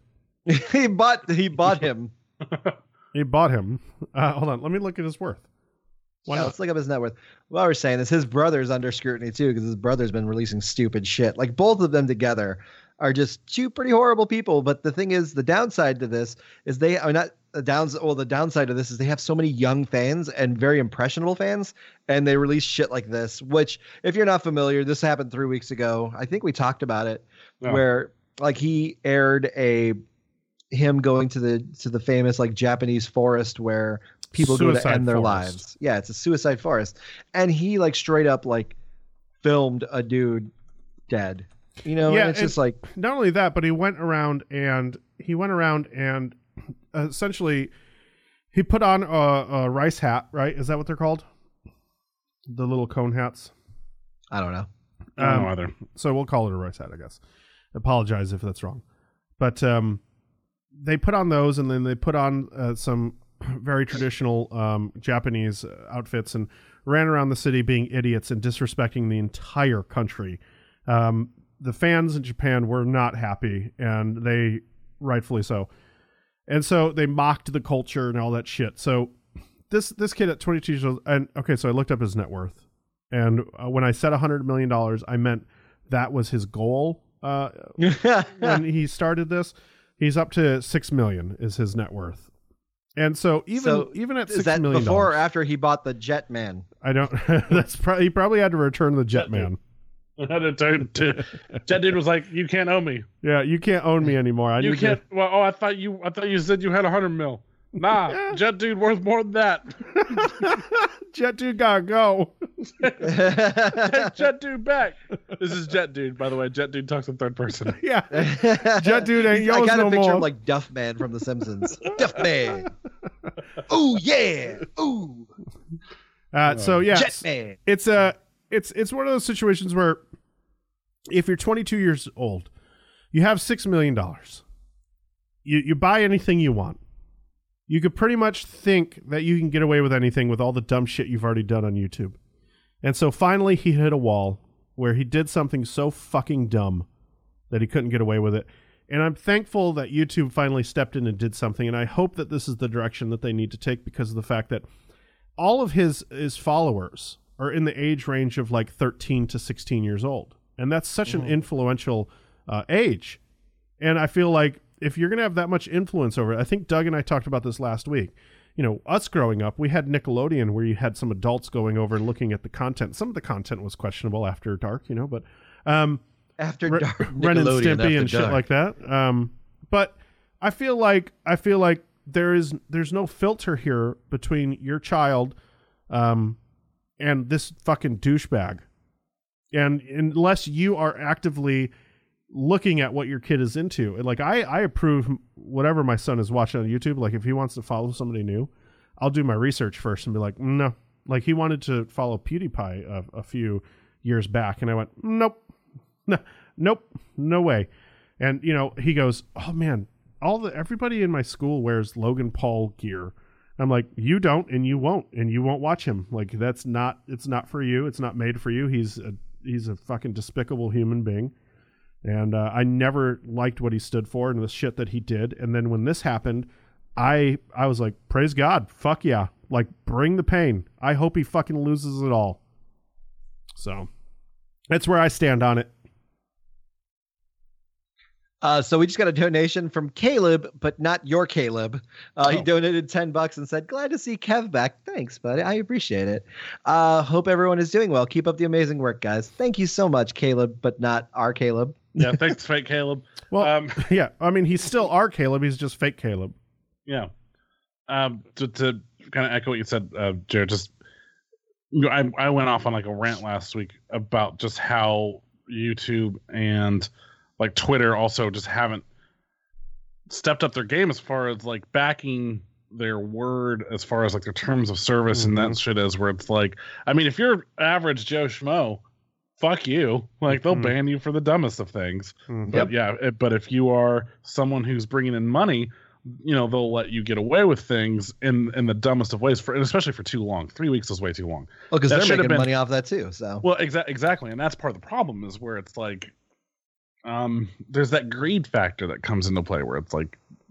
he bought he bought him. He bought him. Uh, hold on, let me look at his worth. Why Yeah, not? let's look up his net worth. While we're saying this, his brother's under scrutiny too, because his brother's been releasing stupid shit. Like both of them together are just two pretty horrible people. But the thing is, the downside to this is they are not the downs. Well, the downside of this is they have so many young fans and very impressionable fans, and they release shit like this. Which, if you're not familiar, this happened three weeks ago. I think we talked about it, Yeah. where like he aired a him going to the to the famous like Japanese forest where people go to Suicide end their forest. lives. Yeah, it's a suicide forest. And he like straight up like filmed a dude dead. You know, Yeah, and it's and- just like Not only that, but he went around and he went around and uh, essentially he put on a, a rice hat, right? Is that what they're called? The little cone hats. I don't know. I don't Um, know either. So we'll call it a rice hat, I guess. Apologize if that's wrong. But um, they put on those, and then they put on uh, some very traditional um, Japanese uh, outfits and ran around the city being idiots and disrespecting the entire country. Um, the fans in Japan were not happy, and they rightfully so. And so they mocked the culture and all that shit. So this this kid at twenty-two years old, and okay, so I looked up his net worth, and uh, when I said one hundred million dollars, I meant that was his goal. Uh, when he started this, he's up to six million is his net worth. And so even So, even at Is six that million before or dollars, after he bought the Jetman? I don't. That's probably he probably had to return the Jetman. Jet dude was like, "You can't owe me. Yeah, you can't own me anymore. I You need can't." Well, oh, I thought you. I thought you said you had a hundred mil. Nah, Yeah. Jet dude worth more than that. to. Jet dude gotta go. Take Jet dude back. This is Jet dude, by the way. Jet dude talks in third person. Yeah, Jet dude ain't I yours kind no of picture more. him like Duff Man from The Simpsons. Duff Man. Ooh yeah. Ooh. Uh, so yeah, Jetman. it's a it's it's one of those situations where if you're twenty-two years old, you have six million dollars. You you buy anything you want. You could pretty much think that you can get away with anything with all the dumb shit you've already done on YouTube. And so finally he hit a wall where he did something so fucking dumb that he couldn't get away with it. And I'm thankful that YouTube finally stepped in and did something, and I hope that this is the direction that they need to take because of the fact that all of his his followers are in the age range of like thirteen to sixteen years old. And that's such an influential uh, age. And I feel like if you're going to have that much influence over it, I think Doug and I talked about this last week. You know, us growing up, we had Nickelodeon where you had some adults going over and looking at the content. Some of the content was questionable after dark, you know, but um, After Re- dark. Ren and Nickelodeon Stimpy After and shit Dark. like that. Um, but I feel like I feel like there is there's no filter here between your child um, and this fucking douchebag. And unless you are actively looking at what your kid is into, and like I, I approve whatever my son is watching on YouTube. Like if he wants to follow somebody new, I'll do my research first and be like, no. Like he wanted to follow PewDiePie a, a few years back, and I went, nope, no, nope, no way. And you know, he goes, oh man, all the everybody in my school wears Logan Paul gear. I'm like, you don't, and you won't, and you won't watch him. Like that's not, it's not for you. It's not made for you. He's a he's a fucking despicable human being. And uh, I never liked what he stood for and the shit that he did. And then when this happened, I I was like, praise God, fuck yeah, like bring the pain. I hope he fucking loses it all. So that's where I stand on it. Uh, so we just got a donation from Caleb, but not your Caleb. Uh, He Oh. donated ten bucks and said, glad to see Kev back. Thanks, buddy. I appreciate it. Uh, hope everyone is doing well. Keep up the amazing work, guys. Thank you so much, Caleb, but not our Caleb. Yeah, thanks, fake Caleb. Well, Um, yeah, I mean, he's still our Caleb. He's just fake Caleb. Yeah. Um, to, to kind of echo what you said, uh, Jared, just you know, I I went off on like a rant last week about just how YouTube and like Twitter also just haven't stepped up their game as far as like backing their word as far as like their terms of service and Mhm. that shit is, where it's like, I mean, if you're average Joe Schmo, fuck you. Like they'll Mhm. ban you for the dumbest of things. Mhm. But yeah, it, but if you are someone who's bringing in money, you know, they'll let you get away with things in in the dumbest of ways, for and especially for too long. Three weeks is way too long. Well, because That they're should have making been- money off that too. So Well, exa- exactly, and that's part of the problem is where it's like, um, there's that greed factor that comes into play where it's like,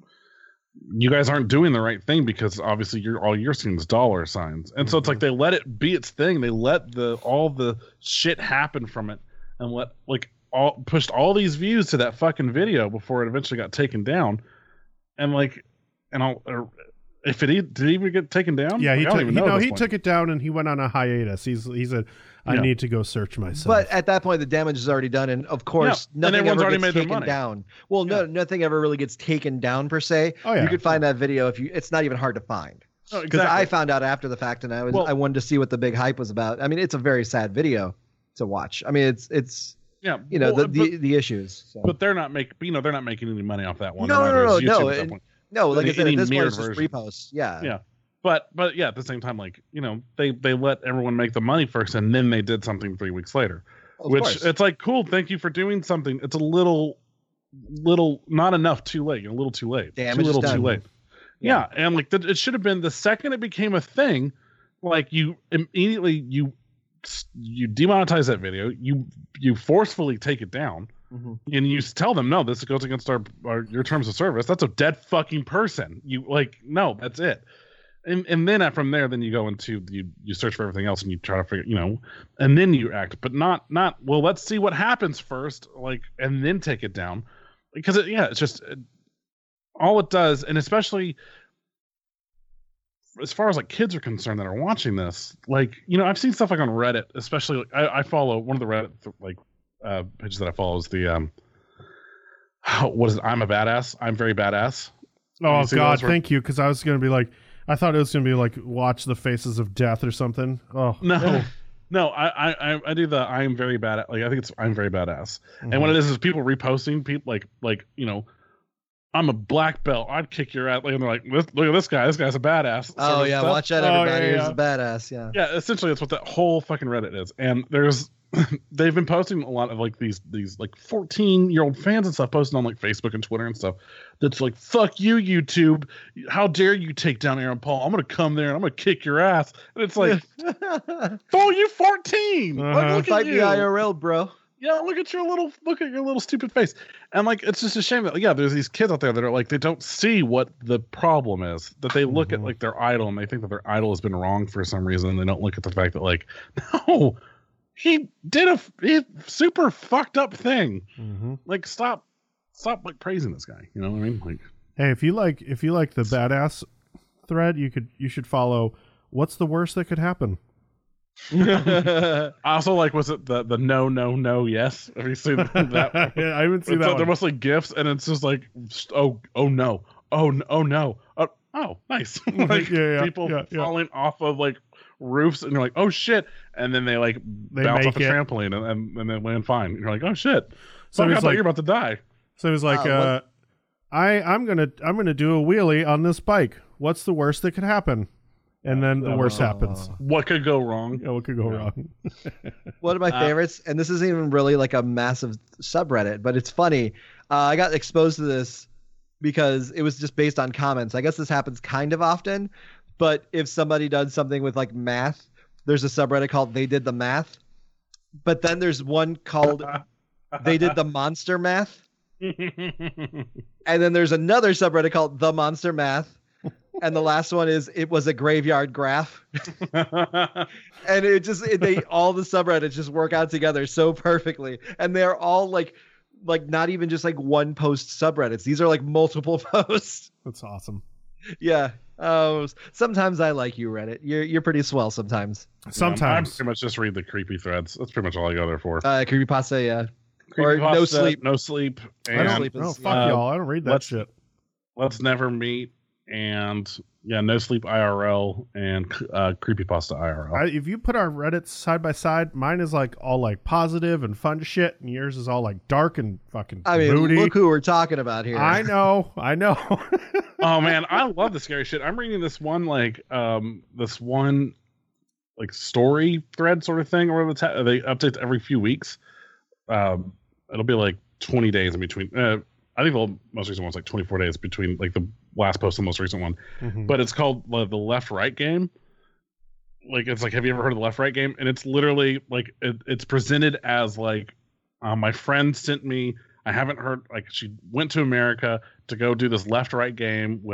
you guys aren't doing the right thing because obviously you're all you're seeing is dollar signs. And mm-hmm. so it's like they let it be its thing. They let the all the shit happen from it and let like all pushed all these views to that fucking video before it eventually got taken down. And like, and I'll, uh, if it did it even get taken down? Yeah, he like, took he, no, he took it down and he went on a hiatus. He's he said, I yeah. need to go search myself. But at that point, the damage is already done, and of course, yeah. nothing and ever already gets made taken down. Well, yeah. no, nothing ever really gets taken down per se. Oh yeah, you could find that video if you. It's not even hard to find. Because oh, exactly. I found out after the fact, and I was well, I wanted to see what the big hype was about. I mean, it's a very sad video to watch. I mean, it's it's. Yeah, you know well, the, but, the the issues. So. But they're not making you know they're not making any money off that one. No, no, no, no, it, no. Like any, I said, at this point, it's just version. reposts. Yeah, yeah. But but yeah, at the same time, like you know, they they let everyone make the money first, and then they did something three weeks later, of which course. It's like cool. Thank you for doing something. It's a little, little not enough. Too late. A little too late. Damage too little done. too late. Yeah, yeah and like the, it should have been the second it became a thing. Like you immediately you you demonetize that video. You you forcefully take it down. Mm-hmm. And you tell them, no, this goes against our, our your terms of service. That's a dead fucking person. You like, no, that's it. And and then from there, then you go into you you search for everything else and you try to figure, you know, and then you act, but not not well. Let's see what happens first, like, and then take it down, because it, yeah, it's just it, all it does, and especially as far as like kids are concerned that are watching this, like you know, I've seen stuff like on Reddit, especially like, I, I follow one of the Reddit like. Uh, pages that I follow is the um, what is it? I'm a badass. I'm very badass. Oh God, thank you. Because I was gonna be like, I thought it was gonna be like watch the faces of death or something. Oh no, no. I I I do the I'm very bad like I think it's I'm very badass. Mm-hmm. And what it is is people reposting people like like you know, I'm a black belt. I'd kick your ass. Like, and they're like, look at this guy. This guy's a badass. Oh yeah, stuff. watch out, everybody. Oh, yeah, Here's yeah. a badass. Yeah. Yeah, essentially that's what that whole fucking Reddit is. And there's. They've been posting a lot of like these these like fourteen year old fans and stuff posting on like Facebook and Twitter and stuff that's like, fuck you, YouTube, how dare you take down Aaron Paul, I'm gonna come there and I'm gonna kick your ass. And it's like, oh, you fourteen, uh-huh. like, look Fight at the you. I R L, bro. Yeah, look at your little look at your little stupid face. And like it's just a shame that yeah, there's these kids out there that are like they don't see what the problem is. That they look mm-hmm. at like their idol and they think that their idol has been wrong for some reason. And they don't look at the fact that like, no, he did a, a super fucked up thing. Mm-hmm. Like, stop, stop like praising this guy. You know what I mean? Like, hey, if you like, if you like the badass thread, you could, you should follow. What's the worst that could happen? I also like, was it the the no no no yes? Have you seen that? Yeah, I haven't seen that. So one. they're mostly gifs, and it's just like, oh oh no, oh no, oh no, oh, oh nice. Like yeah, yeah, people yeah, yeah. falling off of like roofs, and you're like, oh shit, and then they like They bounce make off a it. trampoline and, and and then land fine. And you're like, oh shit. So Fuck, I it's thought like you're about to die. So it was like, Uh, uh, what- I I'm gonna I'm gonna do a wheelie on this bike. What's the worst that could happen? And then the Uh, worst happens. What could go wrong? Oh, what could go Yeah. wrong? One of my Uh, favorites, and this isn't even really like a massive subreddit, but it's funny. Uh, I got exposed to this because it was just based on comments. I guess this happens kind of often, but if somebody does something with like math, there's a subreddit called They Did the Math. But then there's one called They Did the Monster Math. And then there's another subreddit called The Monster Math. And the last one is It Was a Graveyard Graph. And it just it, they all the subreddits just work out together so perfectly, and they're all like like not even just like one post subreddits. These are like multiple posts. That's awesome. Yeah. Oh, sometimes I like you, Reddit. You're you're pretty swell sometimes. Sometimes. I pretty much just read the creepy threads. That's pretty much all I go there for. Uh, creepypasta, yeah. Or Creepypasta, No Sleep. No sleep. I And don't, sleep is- no, fuck uh, y'all. I don't read that let's- shit. Let's Never Meet, and yeah, No Sleep I R L, and uh, Creepypasta I R L. I, if you put our Reddits side by side, mine is like all like positive and fun shit, and yours is all like dark and fucking I mean, moody. look who we're talking about here. I know, I know. Oh man, I love the scary shit. I'm reading this one like um this one like story thread sort of thing, or the ta- they update every few weeks. Um, it'll be like twenty days in between. Uh, I think the most recent one's like twenty-four days between like the last post and the most recent one. Mhm. But it's called uh, the Left Right Game. Like it's like, have you ever heard of the Left Right Game? And it's literally like it, it's presented as like uh, my friend sent me. I haven't heard like she went to America to go do this left right game with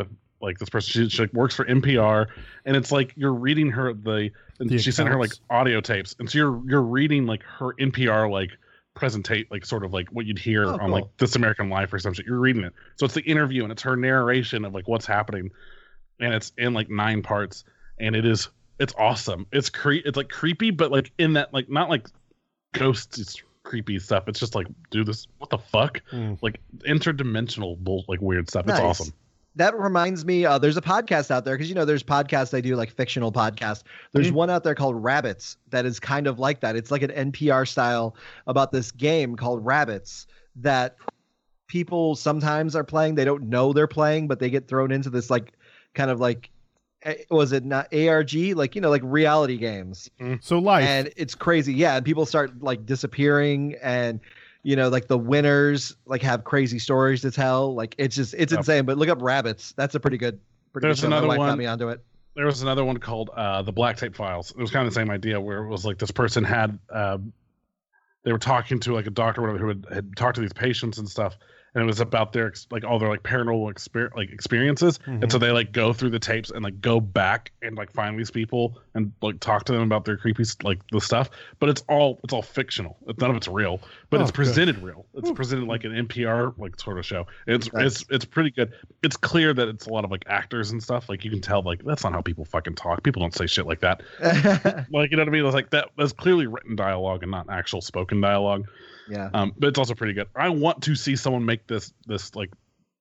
like this person she, she like, works for N P R, and it's like you're reading her the and The she sent her like accounts. audio tapes, and so you're you're reading like her N P R like presentate like sort of like what you'd hear Oh, on cool. like This American Life or some shit. You're reading it, so it's the interview and it's her narration of like what's happening, and it's in like nine parts, and it is it's awesome. It's cre it's like creepy, but like in that like not like ghosts creepy stuff. It's just like, dude, this what the fuck? Mm. Like interdimensional bull like weird stuff. Nice. It's awesome. That reminds me, uh, there's a podcast out there because you know there's podcasts they do like fictional podcasts. There's Mhm. one out there called Rabbits that is kind of like that. It's like an N P R style about this game called Rabbits that people sometimes are playing. They don't know they're playing, but they get thrown into this like kind of like eh, was it not A R G, like you know like reality games. So life. And it's crazy, yeah, and people start like disappearing, and you know like the winners like have crazy stories to tell. Like it's just it's Yep. insane. But look up Rabbits. That's a pretty good pretty There's good show. My another wife got one- me onto it. There was another one called uh, the Black Tape Files. It was kind of the same idea where it was like this person had uh, they were talking to like a doctor or whatever who had, had talked to these patients and stuff, and it was about their ex- like all their like paranormal exper- like experiences, and so they like go through the tapes and like go back and like find these people and like talk to them about their creepy st- like the stuff. But it's all it's all fictional. It's, none of it's real, but Oh, it's good. presented real. It's presented like an N P R like sort of show. It's Nice. it's it's pretty good. It's clear that it's a lot of like actors and stuff. Like you can tell like that's not how people fucking talk. People don't say shit like that. Like you know what I mean? It's like that. That's clearly written dialogue and not actual spoken dialogue. Yeah. Um, but it's also pretty good. I want to see someone make this this like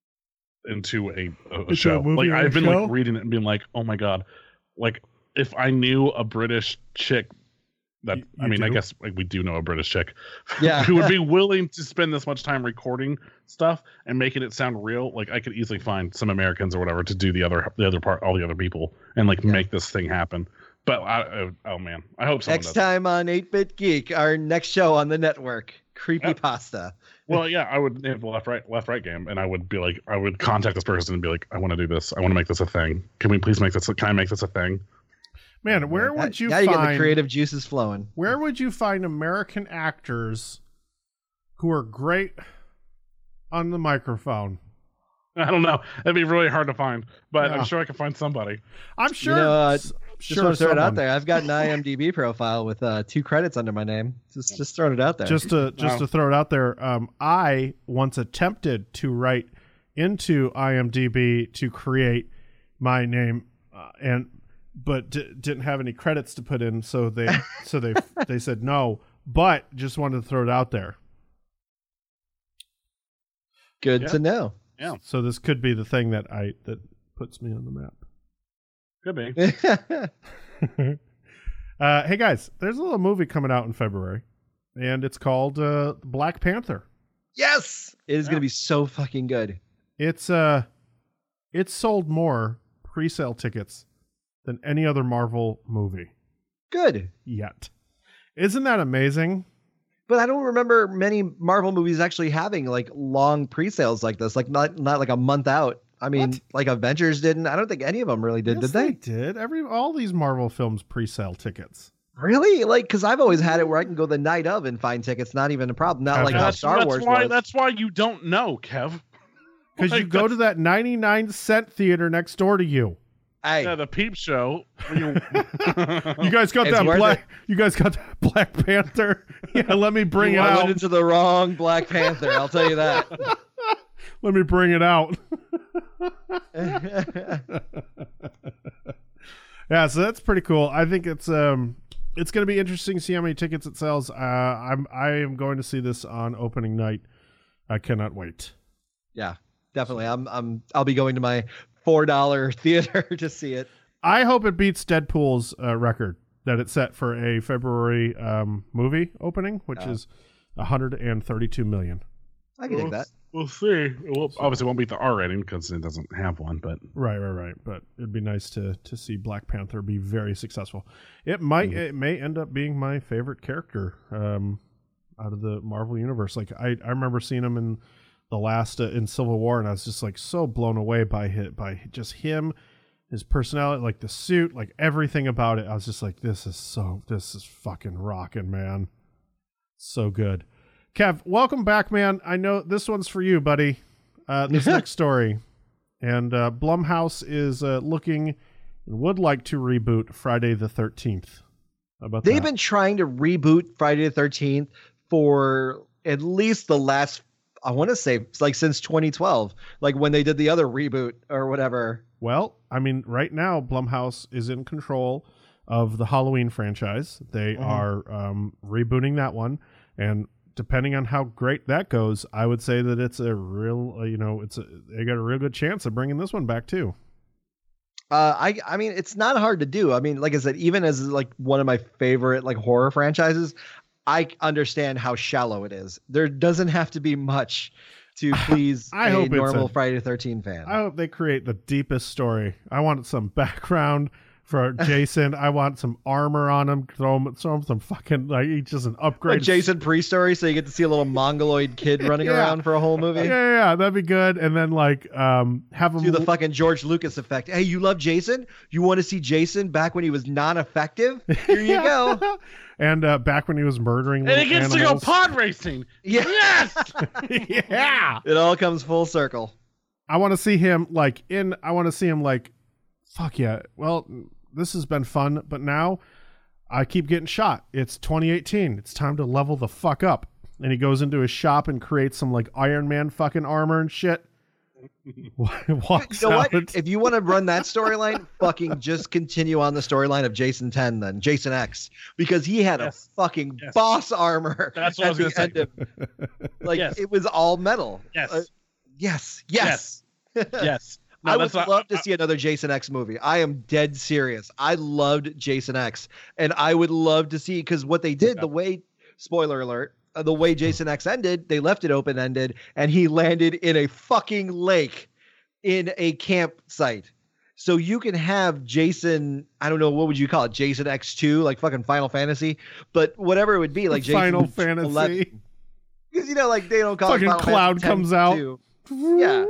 into a, a, a Into a show. movie Like or a I've been show? like reading it and being like, oh my god, like if I knew a British chick that You- I you mean, I do? guess like we do know a British chick, Yeah. who would be willing to spend this much time recording stuff and making it sound real. Like I could easily find some Americans or whatever to do the other the other part, all the other people, and like Yeah. make this thing happen. But I, I oh man, I hope someone Next does. time on eight bit Geek, our next show on the network, Creepypasta. Well, yeah, I would have the left right left right game, and I would be like, I would contact this person and be like, I want to do this. I want to make this a thing. Can we please make this? Can I make this a thing? Man, where Now- would you now you get the find creative juices flowing. where would you find American actors who are great on the microphone? I don't know. That'd be really hard to find, but Yeah. I'm sure I can find somebody. I'm sure. know, uh, s- Just sure want to throw it out someone. there. I've got an I M D B profile with uh, two credits under my name. Just just throwing it out there. Just to just Wow. to throw it out there, um, I once attempted to write into I M D B to create my name, uh, and but d- didn't have any credits to put in, so they so they they said no. But just wanted to throw it out there. Good Yeah. to know. Yeah. So this could be the thing that I that puts me on the map. Could be. uh, hey guys, there's a little movie coming out in February, and it's called uh, Black Panther. Yes, it is Yeah. going to be so fucking good. It's uh, it's sold more pre-sale tickets than any other Marvel movie Good. yet. Isn't that amazing? But I don't remember many Marvel movies actually having like long pre-sales like this, like not not like a month out. I mean, What? like Avengers didn't. I don't think any of them really did, Yes, did they? did. Every all these Marvel films pre-sale tickets. Really? Like, because I've always had it where I can go the night of and find tickets, not even a problem. Not like how that's, Star that's Wars why was. that's why you don't know, Kev. Because you Like, go to that ninety-nine cent theater next door to you. Hey, Yeah, the Peep Show. where you- You guys got It's that worth black. You guys got that Black Panther. Yeah, let me bring it I out. went into the wrong Black Panther. I'll tell you that. Let me bring it out. Yeah, so that's pretty cool. I think it's um it's going to be interesting to see how many tickets it sells. Uh, I'm I am going to see this on opening night. I cannot wait. Yeah, definitely. I'm I'm I'll be going to my four dollar theater to see it. I hope it beats Deadpool's uh, record that it set for a February um, movie opening, which Yeah. is one hundred thirty-two million. I can dig that. We'll see. It will, obviously, won't beat the R rating because it doesn't have one. But Right, right, right. But it'd be nice to to see Black Panther be very successful. It might Mhm. it may end up being my favorite character um, out of the Marvel universe. Like I, I remember seeing him in the last uh, in Civil War, and I was just like so blown away by hit by just him, his personality, like the suit, like everything about it. I was just like, this is so this is fucking rocking, man. So good. Kev, welcome back, man. I know this one's for you, buddy. Uh, this next story And uh, Blumhouse is uh, looking and would like to reboot Friday the thirteenth. How about They've that? been trying to reboot Friday the thirteenth for at least the last, I want to say, like since twenty twelve, like when they did the other reboot or whatever. Well, I mean, right now, Blumhouse is in control of the Halloween franchise. They Mhm. are um, rebooting that one. And depending on how great that goes, I would say that it's a real, uh, you know, it's a, they got a real good chance of bringing this one back too. Uh, I I mean, it's not hard to do. I mean, like I said, even as like one of my favorite like horror franchises, I understand how shallow it is. There doesn't have to be much to please I a hope it's normal a- Friday the thirteenth fan. I hope they create the deepest story. I want some background for Jason. I want some armor on him. Throw him, throw him some fucking, like, he's just an upgrade. Like Jason pre-story, so you get to see a little mongoloid kid running Yeah. around for a whole movie. Yeah, yeah, yeah, that'd be good. And then, like, um, have him Do the fucking George Lucas effect. Hey, you love Jason? You want to see Jason back when he was non-effective? Here you go. And uh, back when he was murdering And little he gets animals. to go pod racing. Yeah. Yes. Yeah. It all comes full circle. I want to see him, like, in, I want to see him, like, fuck yeah. Well, this has been fun, but now I keep getting shot. It's twenty eighteen. It's time to level the fuck up. And he goes into his shop and creates some, like, Iron Man fucking armor and shit. Walks You know out. what? If you want to run that storyline, fucking just continue on the storyline of Jason ten then, Jason X, because he had Yes. a fucking Yes. boss armor. That's what I at was gonna the say. end of- like Yes. it was all metal. Yes. Uh, yes. Yes. Yes. No, I would that's not- love to see another Jason X movie. I am dead serious. I loved Jason X, and I would love to see, because what they did, the way, spoiler alert, uh, the way Jason X ended, they left it open ended, and he landed in a fucking lake in a campsite. So you can have Jason, I don't know, what would you call it? Jason X two, like fucking Final Fantasy, but whatever it would be, like Jason Final Fantasy. eleven. Because, you know, like they don't call Fucking it Final Cloud Fantasy comes ten out. two. Yeah.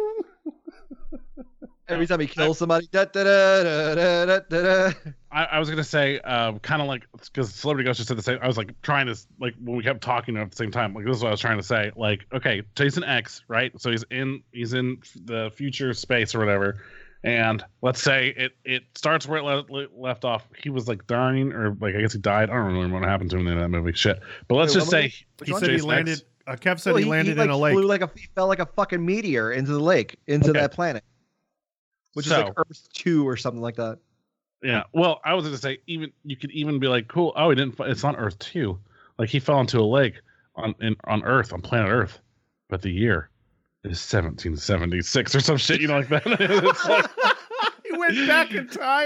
Every time he kills somebody, da, da, da, da, da, da, da, da. I, I was gonna say, uh, kind of like, because Celebrity Ghost just said the same. I was like trying to, like, when we kept talking at the same time, like, this is what I was trying to say. Like, okay, Jason X, right? So he's in he's in the future space or whatever, and let's say it it starts where it le- le- left off. He was like dying, or like I guess he died. I don't remember what happened to him in that movie. Shit. But let's Wait, just what say movie? Which He one? said he Jason landed, X. uh, Kev said Well, he landed like, in a lake. Flew like a, he fell like a fucking meteor into the lake, into Okay. that planet, which So- is like Earth two or something like that. Yeah. Well, I was gonna say, even you could even be like, cool. Oh, he didn't. f- It's on Earth too. Like he fell into a lake on in on Earth, on planet Earth, but the year is seventeen seventy-six or some shit. You know, like that. It's like, He went back in time.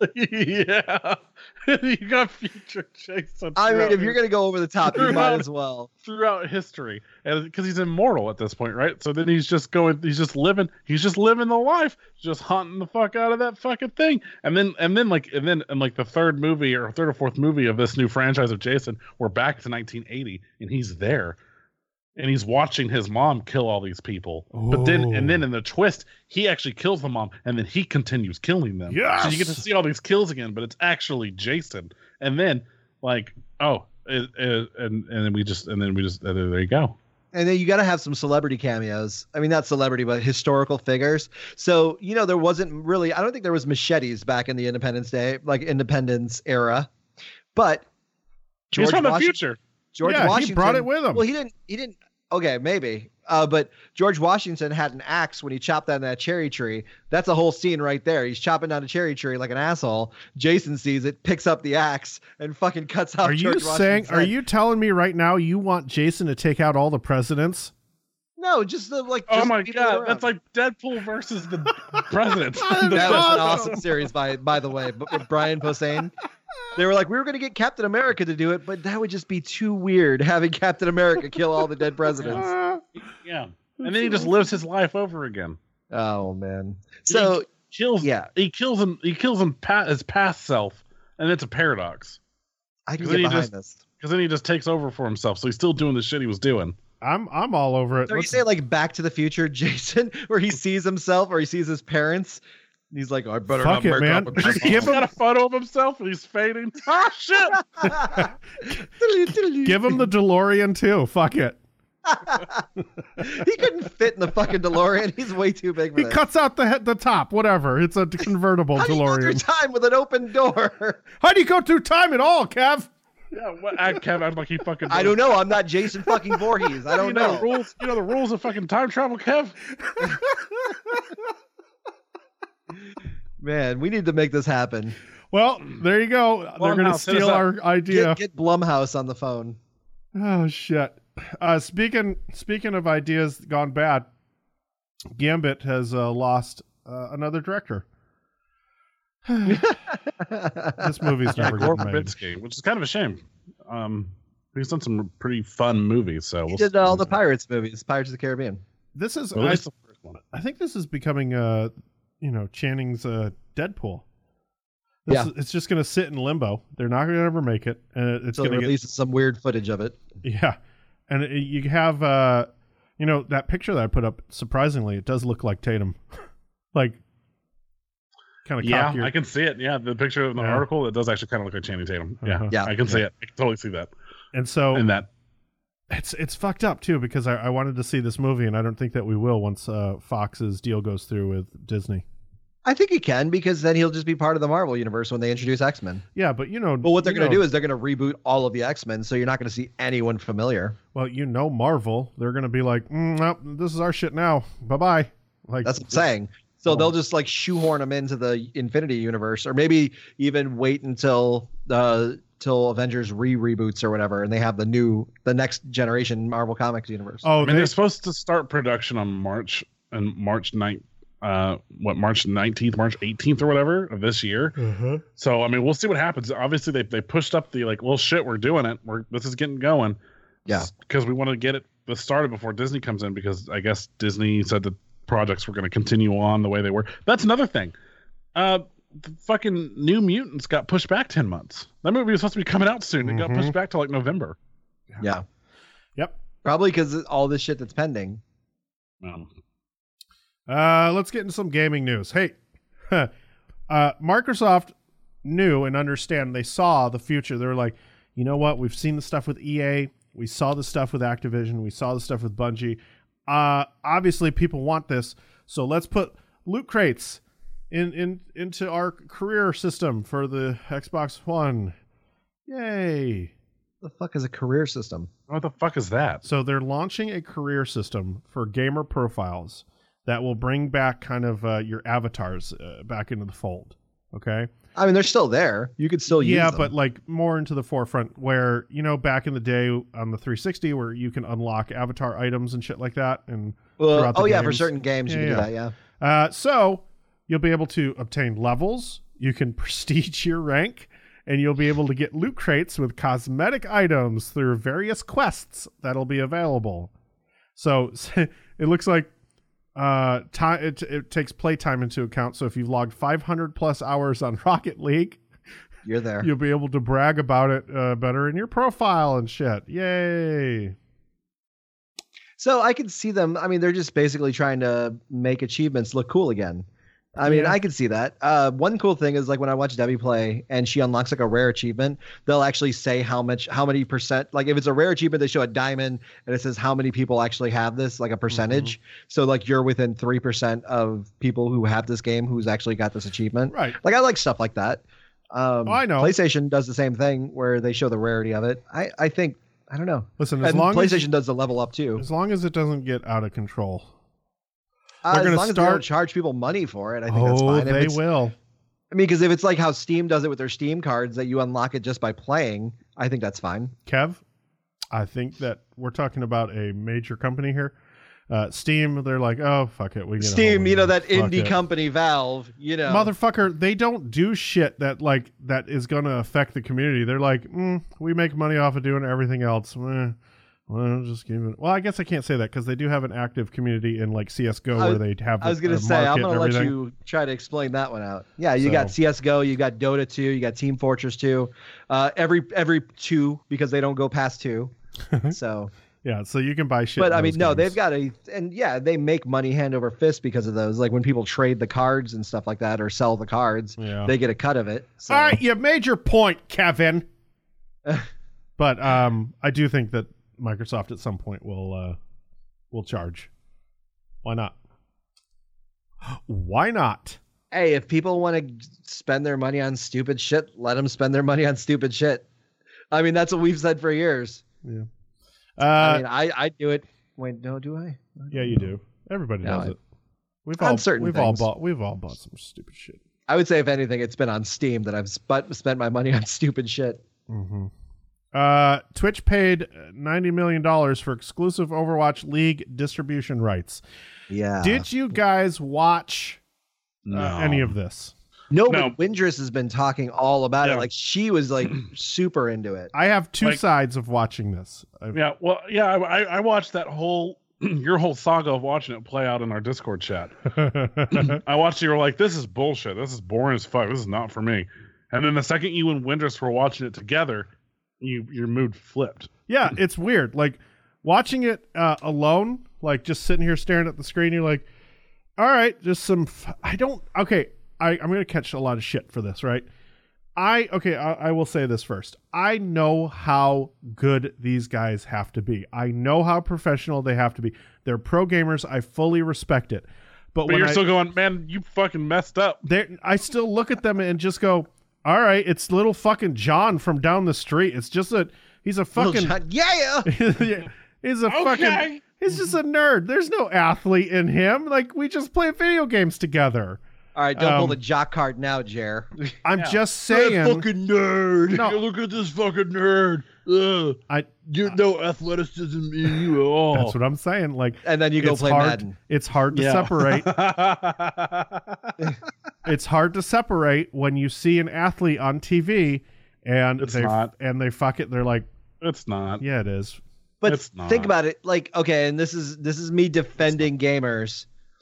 yeah. You got future Jason. I mean, throughout if you're gonna go over the top, you might Throughout- as well. throughout history, and because he's immortal at this point, right? So then he's just going, he's just living, he's just living the life, just hunting the fuck out of that fucking thing, and then and then like and then and like the third movie or third or fourth movie of this new franchise of Jason, we're back to nineteen eighty, and he's there, and he's watching his mom kill all these people, but then and then in the twist, he actually kills the mom, and then he continues killing them. Yes! So you get to see all these kills again, but it's actually Jason, and then like oh. It, it, and and then we just and then we just and then there you go. And then you got to have some celebrity cameos. I mean, not celebrity, but historical figures. So, you know, there wasn't really, I don't think there was machetes back in the Independence Day, like Independence era. But He's from the Washington- future. George Yeah, he Washington brought it with him. Well, he didn't. He didn't. Okay, maybe. Uh, but George Washington had an axe when he chopped down that cherry tree. That's a whole scene right there. He's chopping down a cherry tree like an asshole. Jason sees it, picks up the axe, and fucking cuts off. Are you George saying? Washington's Are head. you telling me right now you want Jason to take out all the presidents? No, just the like. Oh just my people god, around. that's like Deadpool versus the president. That That was an awesome. awesome series by by the way, but with Brian Posehn. They were like, we were going to get Captain America to do it, but that would just be too weird having Captain America kill all the dead presidents. Yeah, and then he just lives his life over again. Oh man. So Kills. yeah, He kills him. He kills him. Pa- his past self, and it's a paradox I can Because get then he behind just- this. because then he just takes over for himself. So he's still doing the shit he was doing. I'm I'm all over it. So you Let's- say like Back to the Future, Jason, where he sees himself or he sees his parents. And he's like, oh, I better Fuck not it, break man. up with my Just mom." give He's got a photo of himself, and he's fading. Ah, shit! Give him the DeLorean too. Fuck it. He couldn't fit in the fucking DeLorean. He's way too big for He this. cuts out the head, the top, whatever. It's a convertible How do you go through DeLorean. time with an open door? How do you go through time at all, Kev? Yeah, what, I, Kev, I'm like he fucking. I don't know. I'm not Jason fucking Voorhees. I don't you know, know. the rules. You know the rules of fucking time travel, Kev. Man, we need to make this happen. Well, there you go. They're going to Blumhouse, hit us steal up. our idea. Get, get Blumhouse on the phone. Oh shit! Uh, speaking speaking of ideas gone bad, Gambit has uh, lost uh, another director. This movie's Yeah, never Gore getting made. Verbinski, which is kind of a shame. Um, he's done some pretty fun movies, so He we'll did see. all the Pirates movies, Pirates of the Caribbean. This is Well, at I, least the first one. I think this is becoming uh you know Channing's uh, Deadpool. This Yeah. is, it's just going to sit in limbo. They're not going to ever make it, and it's So going to get release some weird footage of it. yeah. And it, you have uh you know that picture that I put up. Surprisingly, it does look like Tatum, like kind of Yeah, cockier. I can see it. Yeah, the picture in the Yeah. article, it does actually kind of look like Channing Tatum. Yeah, Uh-huh. Yeah. I can see it. I can totally see that. And so And that. it's it's fucked up too because I, I wanted to see this movie and I don't think that we will once uh, Fox's deal goes through with Disney. I think he can because then he'll just be part of the Marvel universe when they introduce X-Men. Yeah, but you know, But what they're you going to know- do is they're going to reboot all of the X-Men, so you're not going to see anyone familiar. well, you know, Marvel, they're going to be like, mm, nope, this is our shit now. Bye bye. Like That's what I'm saying. So they'll just like shoehorn them into the Infinity Universe, or maybe even wait until the till Avengers re-reboots or whatever, and they have the new, the next generation Marvel Comics universe. Oh, I mean, they, they're supposed to start production on March and March ninth. Uh, what March nineteenth, March eighteenth, or whatever of this year. uh-huh. So I mean, we'll see what happens. Obviously, they they pushed up the like, well, shit, we're doing it. We're this is getting going. Yeah. because we want to get it started before Disney comes in, because I guess Disney said the projects were going to continue on the way they were. That's another thing. Uh, the fucking New Mutants got pushed back ten months. That movie was supposed to be coming out soon. It got Mhm. pushed back to like November. Yeah. Yep. Probably because all this shit that's pending. Um, Uh, let's get into some gaming news. Hey, uh, Microsoft knew and understand. They saw the future. They were like, you know what? We've seen the stuff with E A. We saw the stuff with Activision. We saw the stuff with Bungie. Uh, obviously, people want this. So let's put loot crates in, in into our career system for the Xbox One. Yay. The fuck is a career system? what the fuck is that? So they're launching a career system for gamer profiles that will bring back kind of uh, your avatars uh, back into the fold. Okay. I mean, they're still there. You could still use Yeah, them. but like more into the forefront where, you know, back in the day on the three sixty where you can unlock avatar items and shit like that. And well, throughout the oh yeah, for games. certain games you Yeah, can do yeah. that. Yeah. Uh, so you'll be able to obtain levels. You can prestige your rank. And you'll be able to get loot crates with cosmetic items through various quests that'll be available. So it looks like uh, time it, it takes playtime into account. So if you've logged five hundred plus hours on Rocket League, You're there. you'll be able to brag about it uh, better in your profile and shit. Yay! So I can see them. I mean, they're just basically trying to make achievements look cool again. I mean, Yeah. I can see that. Uh, one cool thing is like when I watch Debbie play and she unlocks like a rare achievement, they'll actually say how much, how many percent, like if it's a rare achievement, they show a diamond and it says how many people actually have this, like a percentage. So like you're within three percent of people who have this game who's actually got this achievement. Right. Like I like stuff like that. Um, Oh, I know. PlayStation does the same thing where they show the rarity of it. I, I think, I don't know. Listen, as And long as, PlayStation does the level up too. as long as it doesn't get out of control. Uh, They're as gonna long as they start- don't charge people money for it, I think that's Oh, fine. If they it's- will. I mean, because if it's like how Steam does it with their Steam cards that you unlock it just by playing, I think that's fine. Kev, I think that we're talking about a major company here. Uh, Steam, they're like, oh, fuck it. We get a Steam, hold you of know, it. that Fuck indie it. company, Valve, you know. Motherfucker, they don't do shit that like that is going to affect the community. They're like, mm, we make money off of doing everything else. Eh, well, just give it. Well, I guess I can't say that because they do have an active community in like C S G O I where was- they have. I was a- going a to say, I'm market going to and let everything. you try to explain that one out. Yeah, you got So- C S G O, you got Dota two, you got Team Fortress two, uh, every every two because they don't go past two. So, Yeah, so you can buy shit. but in I mean, those no, games. they've got a, and yeah, they make money hand over fist because of those. Like when people trade the cards and stuff like that or sell the cards, Yeah. they get a cut of it. So. All right, you made your point, Kevin. But um, I do think that Microsoft at some point will uh, will charge. Why not? Why not? Hey, if people want to spend their money on stupid shit, let them spend their money on stupid shit. I mean, that's what we've said for years. Yeah. I Uh, mean, I, I do it. Wait, no, do I? yeah, you do. Everybody No, does I- it. We've on all certain we've things. all bought we've all bought some stupid shit. I would say, if anything, it's been on Steam that I've sp- spent my money on stupid shit. Mm-hmm. Uh, Twitch paid ninety million dollars for exclusive Overwatch League distribution rights. Yeah. Did you guys watch uh, No. any of this? No, No. but Windress has been talking all about Yeah. it. Like, she was like super into it. I have two Like- sides of watching this. I've- Yeah, well, yeah, I, I watched that whole your whole saga of watching it play out in our Discord chat. I watched you were like, this is bullshit. This is boring as fuck. This is not for me. And then the second you and Windress were watching it together, you your mood flipped. Yeah, it's weird. Like watching it uh, alone, like just sitting here staring at the screen. You're like, all right, just some. F- I don't. Okay, I, I'm gonna catch a lot of shit for this, right? I okay. I, I will say this first. I know how good these guys have to be. I know how professional they have to be. They're pro gamers. I fully respect it. But, But when you're I, still going, man, you fucking messed up. they I still look at them and just go, all right, it's little fucking John from down the street. It's just a he's a Little fucking John- yeah. Yeah, he's a Okay. fucking he's just a nerd. There's no athlete in him. Like we just play video games together. All right, don't pull Um, the jock card now, Jer. I'm Yeah. just saying. nerd. No. Look at this fucking nerd. Ugh. I You no athleticism in you at all. that's what I'm saying. Like And then you go it's play hard. Madden. It's hard to Yeah. separate. It's hard to separate when you see an athlete on T V and It's they not. and they fuck it. They're like, It's not. yeah, it is. But It's not. think about it, like, okay, and this is this is me defending gamers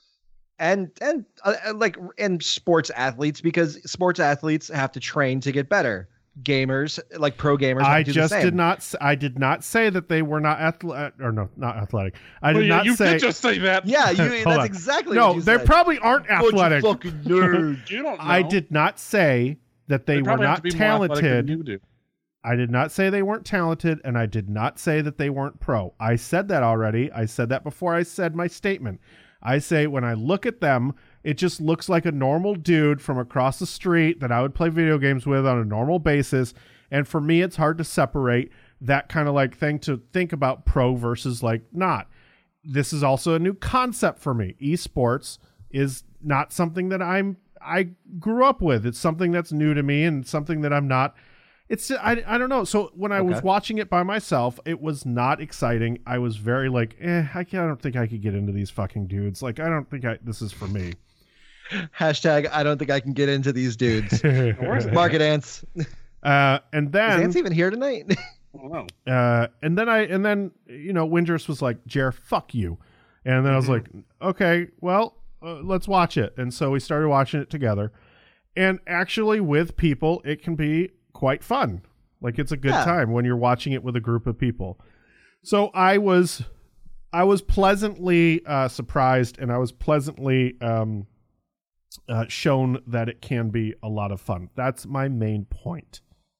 and and uh, and, like and sports athletes, because sports athletes have to train to get better. Gamers, like pro gamers, have I to do the just same. did not. s- I did not say that they were not athletic, or no, not athletic. I Well, did yeah, not you say. did just say that. Yeah, you. Hold that's on. exactly no, what you they said. probably aren't Bunch of athletic. fucking nerds. You don't know. I did not say that they, They were probably have not to be more athletic than talented. you do. I did not say they weren't talented, and I did not say that they weren't pro. I said that already. I said that before I said my statement. I say when I look at them, it just looks like a normal dude from across the street that I would play video games with on a normal basis. And for me, it's hard to separate that kind of like thing to think about pro versus like not. This is also a new concept for me. Esports is not something that I'm I grew up with. It's something that's new to me and something that I'm not. It's I, I don't know. So when I was Okay. watching it by myself, it was not exciting. I was very like, eh, I, can't, I don't think I could get into these fucking dudes. Like, I don't think I this is for me. Hashtag I don't think I can get into these dudes. Market Ants. Is uh, and then Ants even here tonight? I don't know. uh, and then I and then you know Windress was like, Jer, fuck you. And then I was like, okay, well, uh, let's watch it. And so we started watching it together. And actually, with people, it can be quite fun. Like it's a good Yeah. time when you're watching it with a group of people. So I was, I was pleasantly uh, surprised, and I was pleasantly um, uh, shown that it can be a lot of fun. That's my main point.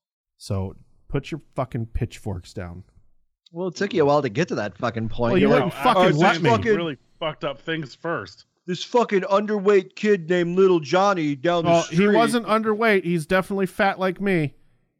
So put your fucking pitchforks down. Well, it took you a while to get to that fucking point. Well, you You're wouldn't like, fucking I "Oh, let this me." fucking- really fucked up things first. this fucking underweight kid named Little Johnny down the Well, street. he wasn't underweight. He's definitely fat like me.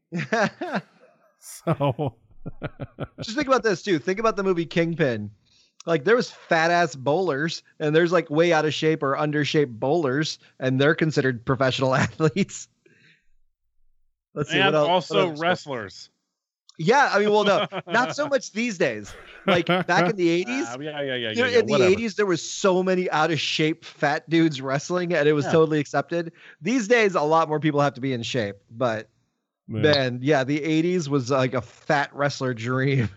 So Just think about this too. Think about the movie Kingpin. Like there was fat ass bowlers, and there's like way out of shape or under shape bowlers, and they're considered professional athletes. Let's see. And what else, what also other stuff? wrestlers. Yeah, I mean, well, no, not so much these days. Like back in the eighties, Ah, yeah, yeah, yeah, you yeah, know, yeah, in the whatever. eighties, there was so many out of shape fat dudes wrestling, and it was Yeah. totally accepted. These days, a lot more people have to be in shape, but yeah. man, yeah, the eighties was like a fat wrestler dream.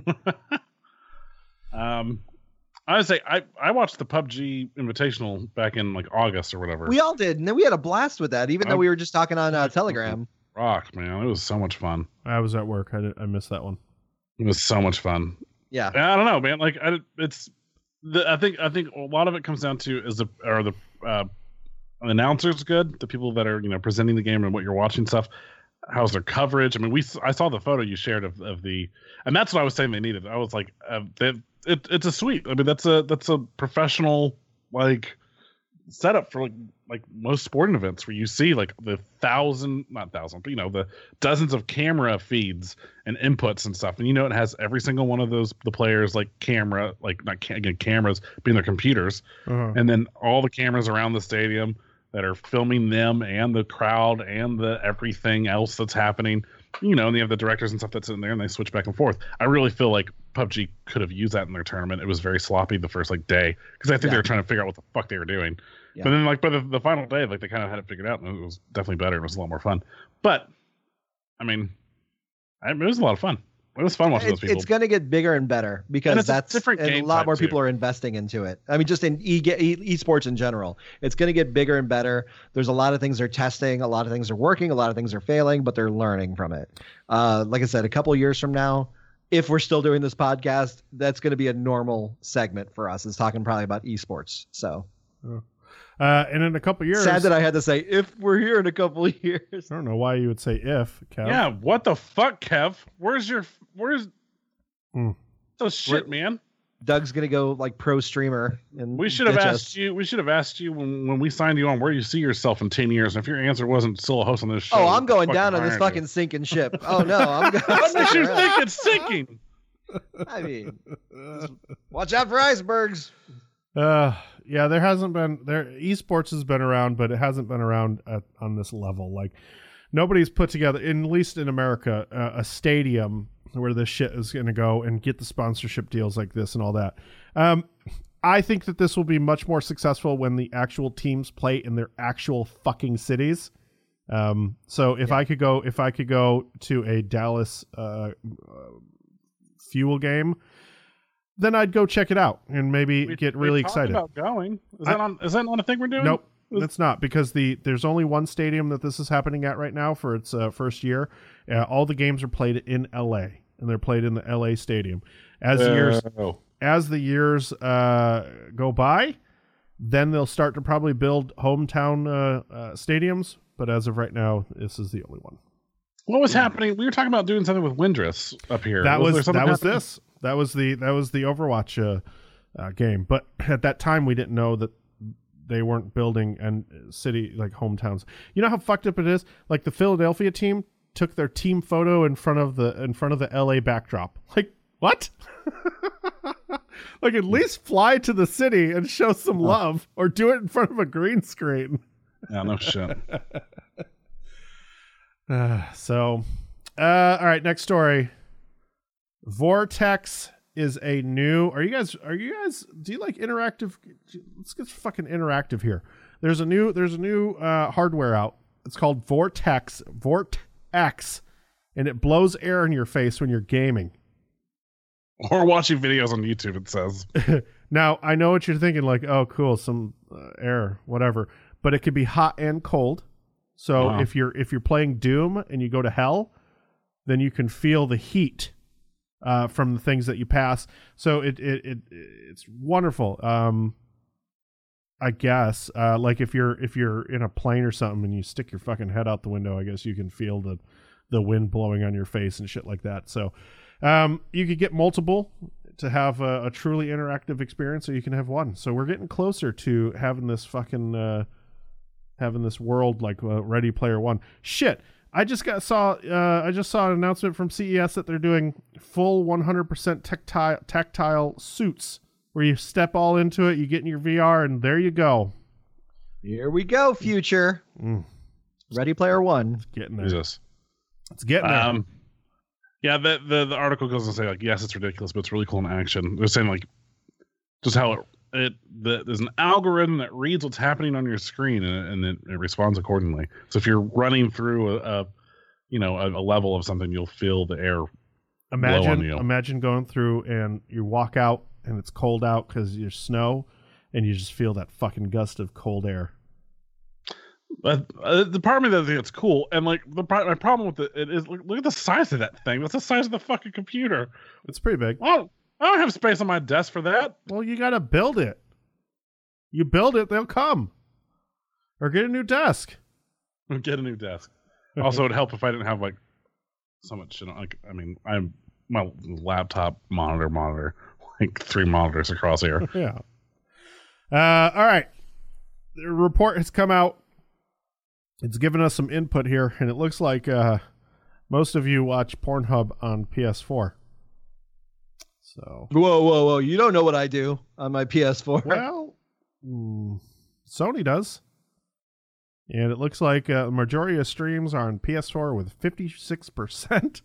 Um, I would say I, I watched the P U B G Invitational back in like August or whatever. We all did, and then we had a blast with that, even though Um, we were just talking on uh, Telegram. Rock, man, it was so much fun. I was at work. I did, I missed that one. It was so much fun. Yeah, And I don't know, man. Like I, it's the I think I think a lot of it comes down to is the are the uh, announcers good, the people that are you know presenting the game and what you're watching stuff. how's their coverage? I mean, we I saw the photo you shared of, of the, and that's what I was saying they needed. I was like, uh, they, it, it's a suite. I mean, that's a that's a professional like setup for like like most sporting events where you see like the thousand, not thousand, but you know the dozens of camera feeds and inputs and stuff, and you know it has every single one of those the players like camera like not ca- again cameras being their computers, Uh-huh. and then all the cameras around the stadium that are filming them and the crowd and the everything else that's happening, you know, and they have the directors and stuff that's in there and they switch back and forth. I really feel like P U B G could have used that in their tournament. It was very sloppy the first like day because I think Yeah. they were trying to figure out what the fuck they were doing. Yeah. But then like by the, the final day, like they kind of had it figured out and it was definitely better. It was a lot more fun. But I mean, I, it was a lot of fun. It was fun watching It, those people. it's going to get bigger and better And because it's a that's different and a game lot type, more too. people are investing into it. I mean, just in e e esports in general, it's going to get bigger and better. There's a lot of things they're testing, a lot of things are working, a lot of things are failing, but they're learning from it. Uh, like I said, a couple of years from now, if we're still doing this podcast, that's going to be a normal segment for us. Is talking probably about esports. So Uh, and in a couple years, sad that I had to say if we're here in a couple of years. I don't know why you would say if, Kev. Yeah, what the fuck, Kev? Where's your where's Hmm. the shit, man? Doug's gonna go like pro streamer, and We should have ditch asked us. you. We should have asked you when, when we signed you on where you see yourself in ten years. And if your answer wasn't still a host on this show, Oh, what I'm the going fuck down am on I this gonna fucking do? sinking ship. Oh no, I'm going. What makes you think it's sinking? I mean, watch out for icebergs. Uh, yeah, there hasn't been there. Esports has been around, but it hasn't been around at, on this level. Like nobody's put together, in, at least in America, uh, a stadium where this shit is going to go and get the sponsorship deals like this and all that. Um, I think that this will be much more successful when the actual teams play in their actual fucking cities. Um, so if I could go, if I could go to a Dallas uh, uh, Fuel game, then I'd go check it out and maybe We- get we really talked excited. about going. Is I- that on? Is that not a thing we're doing? Nope, that's not, because the there's only one stadium that this is happening at right now for its uh, first year. Uh, all the games are played in L A and they're played in the L A stadium. As the years Oh. as the years uh, go by, then they'll start to probably build hometown uh, uh, stadiums. But as of right now, this is the only one. What was happening? We were talking about doing something with Windress up here. That there was something that was happening? this. That was the that was the Overwatch uh, uh, game. But at that time, we didn't know that they weren't building and city like hometowns. You know how fucked up it is? Like the Philadelphia team took their team photo in front of the in front of the L A backdrop. Like what? Like at least fly to the city and show some love, or do it in front of a green screen. Yeah, no shit. Uh, so, uh, all right, next story. Vortex is a new. Are you guys? Are you guys? Do you like interactive? Let's get fucking interactive here. There's a new. There's a new uh, hardware out. It's called Vortex. Vortex, and it blows air in your face when you're gaming. Or watching videos on YouTube. It says. Now I know what you're thinking. Like, oh, cool, some uh, air, whatever. But it could be hot and cold. So Wow. if you're if you're playing Doom and you go to hell, then you can feel the heat uh, from the things that you pass. So it it, it it's wonderful. Um, I guess uh, like if you're if you're in a plane or something and you stick your fucking head out the window, I guess you can feel the the wind blowing on your face and shit like that. So um, you could get multiple to have a, a truly interactive experience, or you can have one. So we're getting closer to having this fucking. Uh, having this world like uh, Ready Player One. Shit, I just got saw uh, I just saw an announcement from C E S that they're doing full one hundred percent tactile tactile suits where you step all into it, you get in your V R, and there you go. Here we go, future. Mm, Ready Player One. getting there. Jesus. It's getting there. Um, yeah, the, the the article goes on to say like, yes, it's ridiculous, but it's really cool in action. They're saying like, just how it it the, there's an algorithm that reads what's happening on your screen and, and it, it responds accordingly. So if you're running through a, a you know a, a level of something, you'll feel the air. imagine on you. imagine going through and you walk out and it's cold out because there's snow, and you just feel that fucking gust of cold air. But uh, the part of me that I think it's cool, and like the pro- my problem with it, it is look, look at the size of that thing. That's the size of the fucking computer. It's pretty big. I don't, I don't have space on my desk for that. Well, you got to build it. You build it, they'll come. Or get a new desk. Get a new desk. Also, it'd help if I didn't have like so much. You know, like I mean, I'm my laptop monitor monitor like three monitors across here. Yeah. Uh, all right. The report has come out. It's given us some input here, and it looks like uh, most of you watch Pornhub on P S four. So, Whoa, whoa, whoa! You don't know what I do on my P S four. well, mm, Sony does. And it looks like uh, the majority of streams are on P S four with fifty-six percent.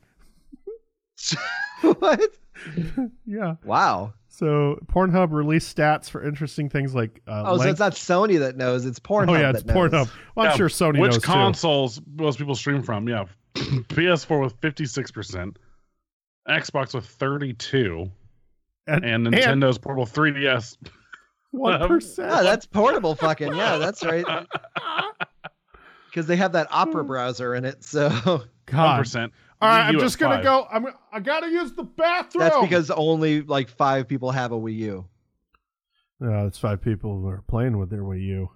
What? Yeah. Wow. So Pornhub released stats for interesting things like uh, Oh, so length- it's not Sony that knows; it's Pornhub. Oh yeah, it's that Pornhub. knows. Well, I'm Yeah, sure Sony Which knows consoles most people stream from? Yeah, P S four with fifty-six percent, Xbox with thirty-two, too. And, and Nintendo's portable three D S. one percent. Oh, that's portable fucking. Yeah, that's right. Because they have that Opera browser in it, so One God. percent. All right, I'm Wii U just at gonna five. go. I'm. I gotta use the bathroom. that's because only like five people have a Wii U. No, it's five people who are playing with their Wii U.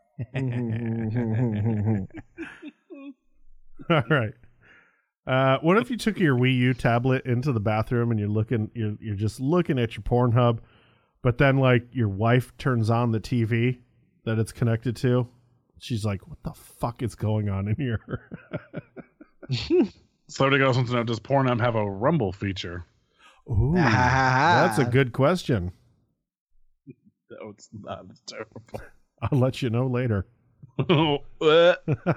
All right. Uh, what if you took your Wii U tablet into the bathroom and you're looking, you're you're just looking at your Pornhub, but then like your wife turns on the T V that it's connected to. She's like, "What the fuck is going on in here?" Celebrity Girls wants to know: does Pornhub have a Rumble feature? Ooh, that's a good question. No, it's not. It's terrible. I'll let you know later. Uh,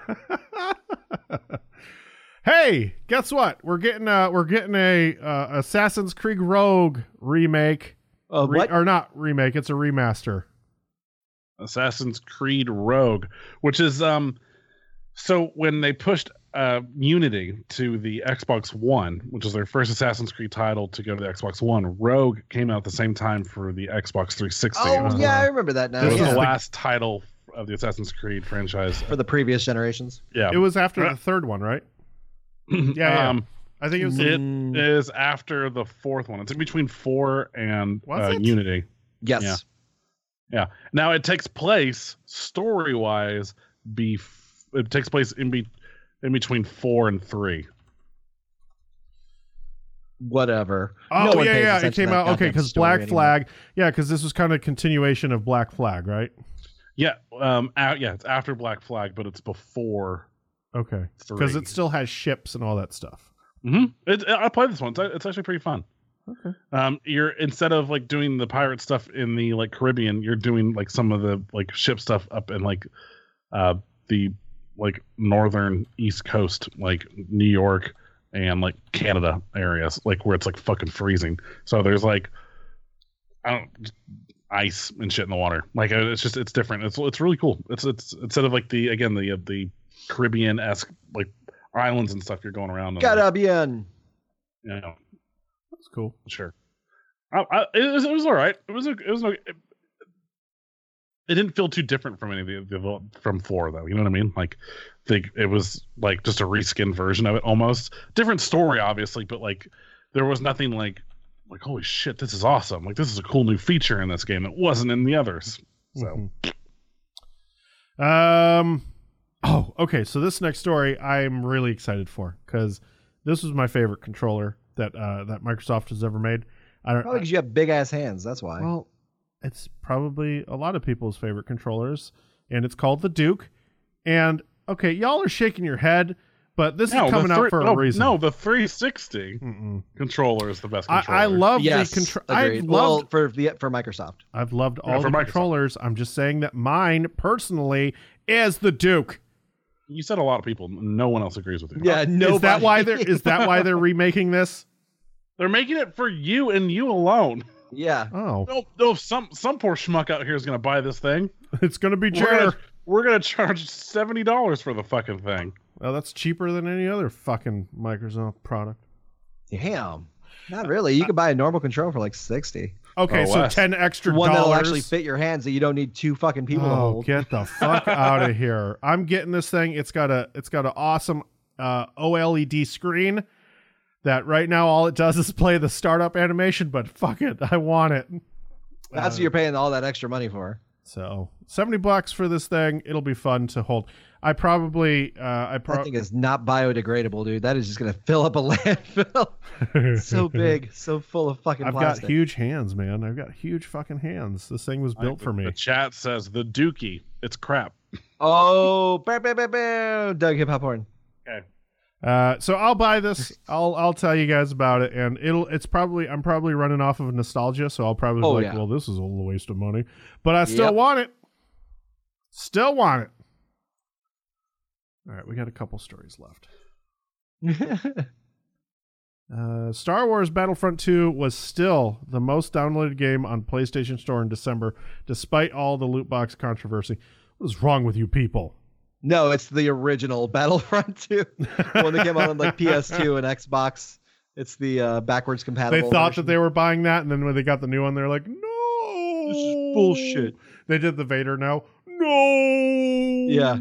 Hey, guess what? We're getting uh we're getting a uh, Assassin's Creed Rogue remake. Oh, Re- what? or not remake, it's a remaster. Assassin's Creed Rogue, which is um, so when they pushed uh Unity to the Xbox One, which was their first Assassin's Creed title to go to the Xbox One, Rogue came out at the same time for the Xbox three sixty. Oh, Uh, yeah, I remember that now. It was This yeah. is the the- last title of the Assassin's Creed franchise. For the previous generations. Yeah, It was after Uh, the third one, right? yeah, yeah. Um, I think it was. it Mm. is after the fourth one. It's in between four and Was uh, it? Unity. Yes. Yeah. Yeah. Now it takes place story wise. Be it takes place in be in between four and three. Whatever. Oh No one yeah, pays yeah. It attention to came that out okay goddamn because story Black anymore. Flag. Yeah, because this was kind of a continuation of Black Flag, right? Yeah. Um. Out, yeah. It's after Black Flag, but it's before Okay, three. because it still has ships and all that stuff. Mm-hmm. It, I played this one. It's, it's actually pretty fun. Okay. Um, you're instead of like doing the pirate stuff in the like Caribbean, you're doing like some of the like ship stuff up in like uh the like northern East Coast, like New York and like Canada areas, like where it's like fucking freezing. So there's like I don't ice and shit in the water. Like it's just it's different. It's it's really cool. It's it's instead of like the again the uh, the Caribbean esque like islands and stuff you're going around. And, like, Caribbean. you know, That's cool. sure. I, I, it, was, it was all right. It was a, it was no, it, it didn't feel too different from any of the, the from four though. You know what I mean? Like, they, it was like just a reskinned version of it almost. Different story, obviously, but like there was nothing like like holy shit, this is awesome. Like this is a cool new feature in this game that wasn't in the others. So Mhm. Um. Oh, okay. So this next story I'm really excited for because this was my favorite controller that uh, that Microsoft has ever made. I don't. Probably because you have big ass hands. That's why. Well, it's probably a lot of people's favorite controllers, and it's called the Duke. And okay, y'all are shaking your head, but this no, is coming the out three- for no, a reason. No, the three sixty Mm-mm. controller is the best I, controller. I love yes. the control. I've Agreed. loved. Well, for the for Microsoft. I've loved Yeah, all for the Microsoft. controllers. I'm just saying that mine personally is the Duke. You said a lot of people. No one else agrees with you. Yeah. No. Is that why they're? Is that why they're remaking this? They're making it for you and you alone. Yeah. Oh, No, no. Some some poor schmuck out here is going to buy this thing. it's gonna be We're Jer. gonna, we're gonna charge seventy dollars for the fucking thing. Well, that's cheaper than any other fucking Microsoft product. Damn. Not really. You could buy a normal controller for like sixty. Okay, Oh, so less. ten extra One that'll dollars. actually fit your hands that you don't need two fucking people to Oh, hold. get the fuck out of here! I'm getting this thing. It's got a it's got an awesome uh, OLED screen that right now all it does is play the startup animation. But fuck it, I want it. That's Uh, what you're paying all that extra money for. So seventy bucks for this thing. It'll be fun to hold. I probably, uh, I That probably, thing is not biodegradable, dude. That is just gonna fill up a landfill. It's so big, so full of fucking I've plastic. got huge hands, man. I've got huge fucking hands. This thing was built I, for me. The chat says the Dookie. It's crap. Oh, bam, bam, bam, bam. Doug hip hop horn. Okay. Uh, so I'll buy this. I'll I'll tell you guys about it, and it'll. It's probably I'm probably running off of nostalgia, so I'll probably Oh, be like, yeah. well, this is a little waste of money, but I still Yep. want it. Still want it. All right, we got a couple stories left. Uh, Star Wars Battlefront two was still the most downloaded game on PlayStation Store in December, despite all the loot box controversy. What is wrong with you people? No, it's the original Battlefront two, one that came out on like P S two and Xbox. It's the uh, backwards They compatible. thought version. that they were buying that, and then when they got the new one, they're like, no. This is bullshit. They did the Vader now. No. Yeah.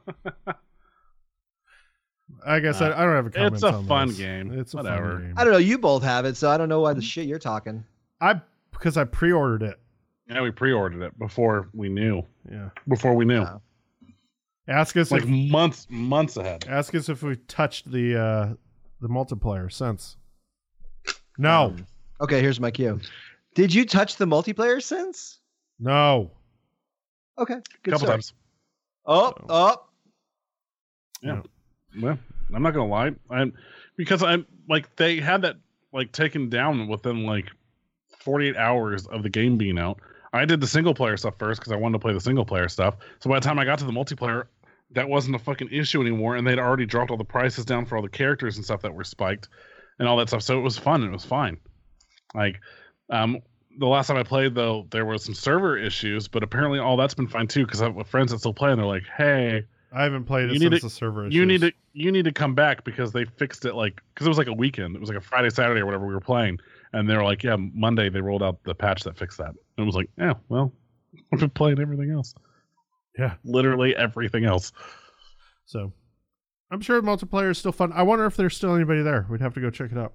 I guess Uh, I, I don't have a comment. it's a on fun this. game. It's a Whatever. fun game. I don't know. You both have it, so I don't know why the shit you're talking. I because I pre-ordered it. Yeah, we pre-ordered it before we knew. Yeah. Before we knew. Wow. Ask us Like if months, months ahead. ask us if we touched the uh, the multiplayer since. No. Um, okay, here's my cue. Did you touch the multiplayer since? No. Okay, A good couple story. times. Oh, So- oh. Yeah. Well, I'm not gonna lie. I'm because I'm like they had that like taken down within like forty-eight hours of the game being out. I did the single player stuff first because I wanted to play the single player stuff. So by the time I got to the multiplayer, that wasn't a fucking issue anymore, and they'd already dropped all the prices down for all the characters and stuff that were spiked and all that stuff. So it was fun. And it was fine. Like, um, the last time I played though, there was some server issues, but apparently all that's been fine too because I have friends that still play, and they're like, "Hey, I haven't played it You since need to- the server issues. you need to you need to come back because they fixed it like because it was like a weekend. It was like a Friday, Saturday, or whatever we were playing, and they were like, "Yeah, Monday they rolled out the patch that fixed that." And it was like, "Yeah, well, I've been playing everything else, Yeah. literally everything else." So I'm sure the multiplayer is still fun. I wonder if there's still anybody there. We'd have to go check it out.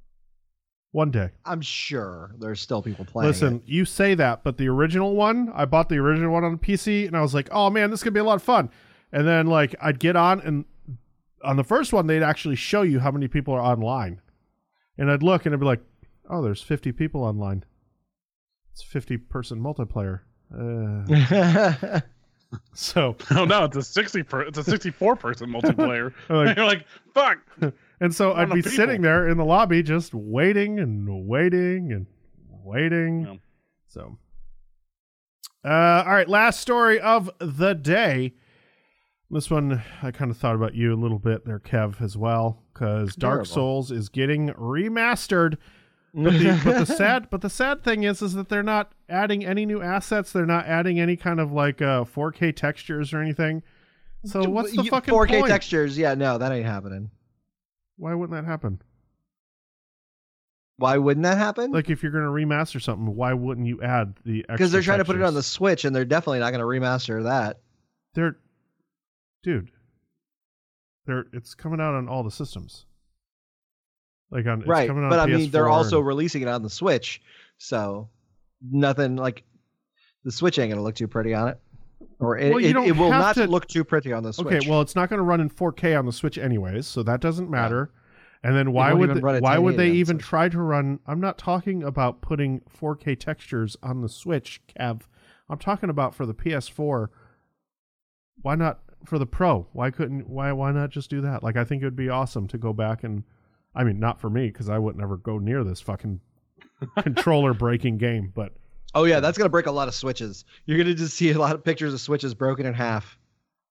One day. I'm sure there's still people playing. Listen, it. you say that, but the original one, I bought the original one on the P C, and I was like, oh man, this could be a lot of fun. And then like I'd get on, and on the first one, they'd actually show you how many people are online. And I'd look, and I'd be like, oh, there's fifty people online. It's a fifty person multiplayer. Uh, so, Oh no, it's a sixty per, it's a sixty-four person multiplayer. I'm like, You're like, "Fuck." and so Not I'd be enough people. sitting there in the lobby just waiting and waiting and waiting. Yeah. So, uh, all right, last story of the day. This one, I kind of thought about you a little bit there, Kev, as well, because Dark Adorable. Souls is getting remastered. But the, but the sad, but the sad thing is, is that they're not adding any new assets. They're not adding any kind of like uh, four K textures or anything. So what's the You- fucking four K point? textures? Yeah, no, that ain't happening. Why wouldn't that happen? Why wouldn't that happen? Like if you're going to remaster something, why wouldn't you add the extra Because they're trying to put it on the textures? Switch, and they're definitely not going to remaster that. They're, dude, they're it's coming out on all the systems. Like on it's Right, coming on but I P S four mean, they're also and- releasing it on the Switch, so nothing like the Switch ain't going to look too pretty on it, or it, Well, you it, don't it will have not to- look too pretty on the Switch. okay. Well, it's not going to run in four K on the Switch anyways, so that doesn't matter. And then why won't would even they, run at why would 1080 they on the even Switch. try to run? I'm not talking about putting four K textures on the Switch, Kev. I'm talking about for the P S four. Why not for the Pro? Why couldn't why why not just do that? Like I think it would be awesome to go back and I mean not for me because I would never go near this fucking controller breaking game, but Oh yeah, that's going to break a lot of Switches. You're going to just see a lot of pictures of Switches broken in half.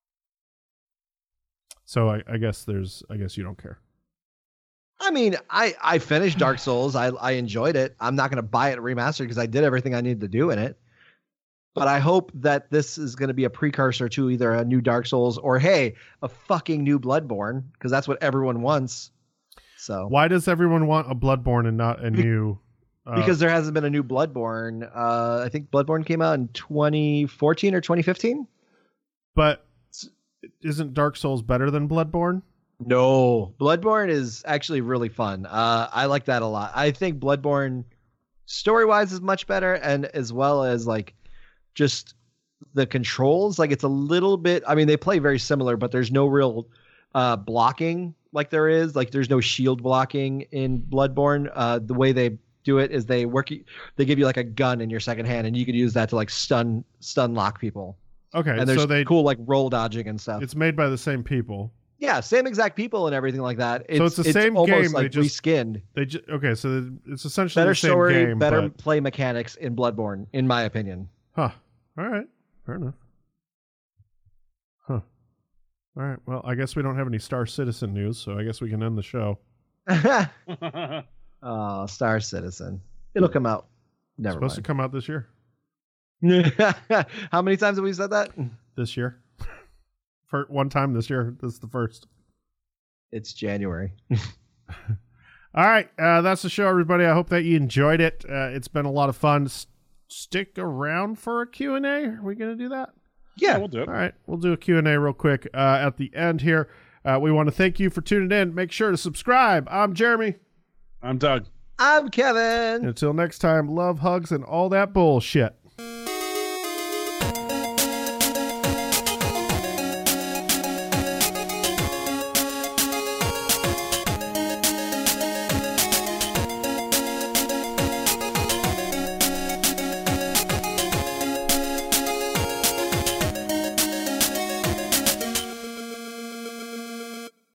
so I, I guess there's I guess you don't care. I mean, I I finished Dark Souls. I I enjoyed it. I'm not going to buy it remastered because I did everything I needed to do in it. But I hope that this is going to be a precursor to either a new Dark Souls or hey, a fucking new Bloodborne because that's what everyone wants. So Why does everyone want a Bloodborne and not a Be- new? Uh, because there hasn't been a new Bloodborne. Uh, I think Bloodborne came out in twenty fourteen or twenty fifteen. but isn't Dark Souls better than Bloodborne? No, Bloodborne is actually really fun. Uh, I like that a lot. I think Bloodborne, story wise, is much better, and as well as like just the controls. Like it's a little bit. I mean, they play very similar, but there's no real uh, blocking like there is. Like there's no shield blocking in Bloodborne. Uh, the way they do it is they work. They give you like a gun in your second hand, and you could use that to like stun stun lock people. Okay, and there's so they cool like roll dodging and stuff. It's made by the same people. Yeah, same exact people and everything like that. It's, so it's the it's same almost game. Like they just reskinned. They ju- okay, so it's essentially Better the same story, game, better but... play mechanics in Bloodborne, in my opinion. Huh. All right. Fair enough. Huh. All right. Well, I guess we don't have any Star Citizen news, so I guess we can end the show. Oh, Star Citizen. It'll come out. Never It's supposed mind. to come out this year. How many times have we said that? This year. For one time this year. This is the first. It's January. All right. Uh, that's the show, everybody. I hope that you enjoyed it. Uh, it's been a lot of fun. S- stick around for a Q and A. Are we going to do that? Yeah, we'll do it. All right. We'll do a Q and A real quick uh, at the end here. Uh, we want to thank you for tuning in. Make sure to subscribe. I'm Jeremy. I'm Doug. I'm Kevin. Until next time, love, hugs, and all that bullshit.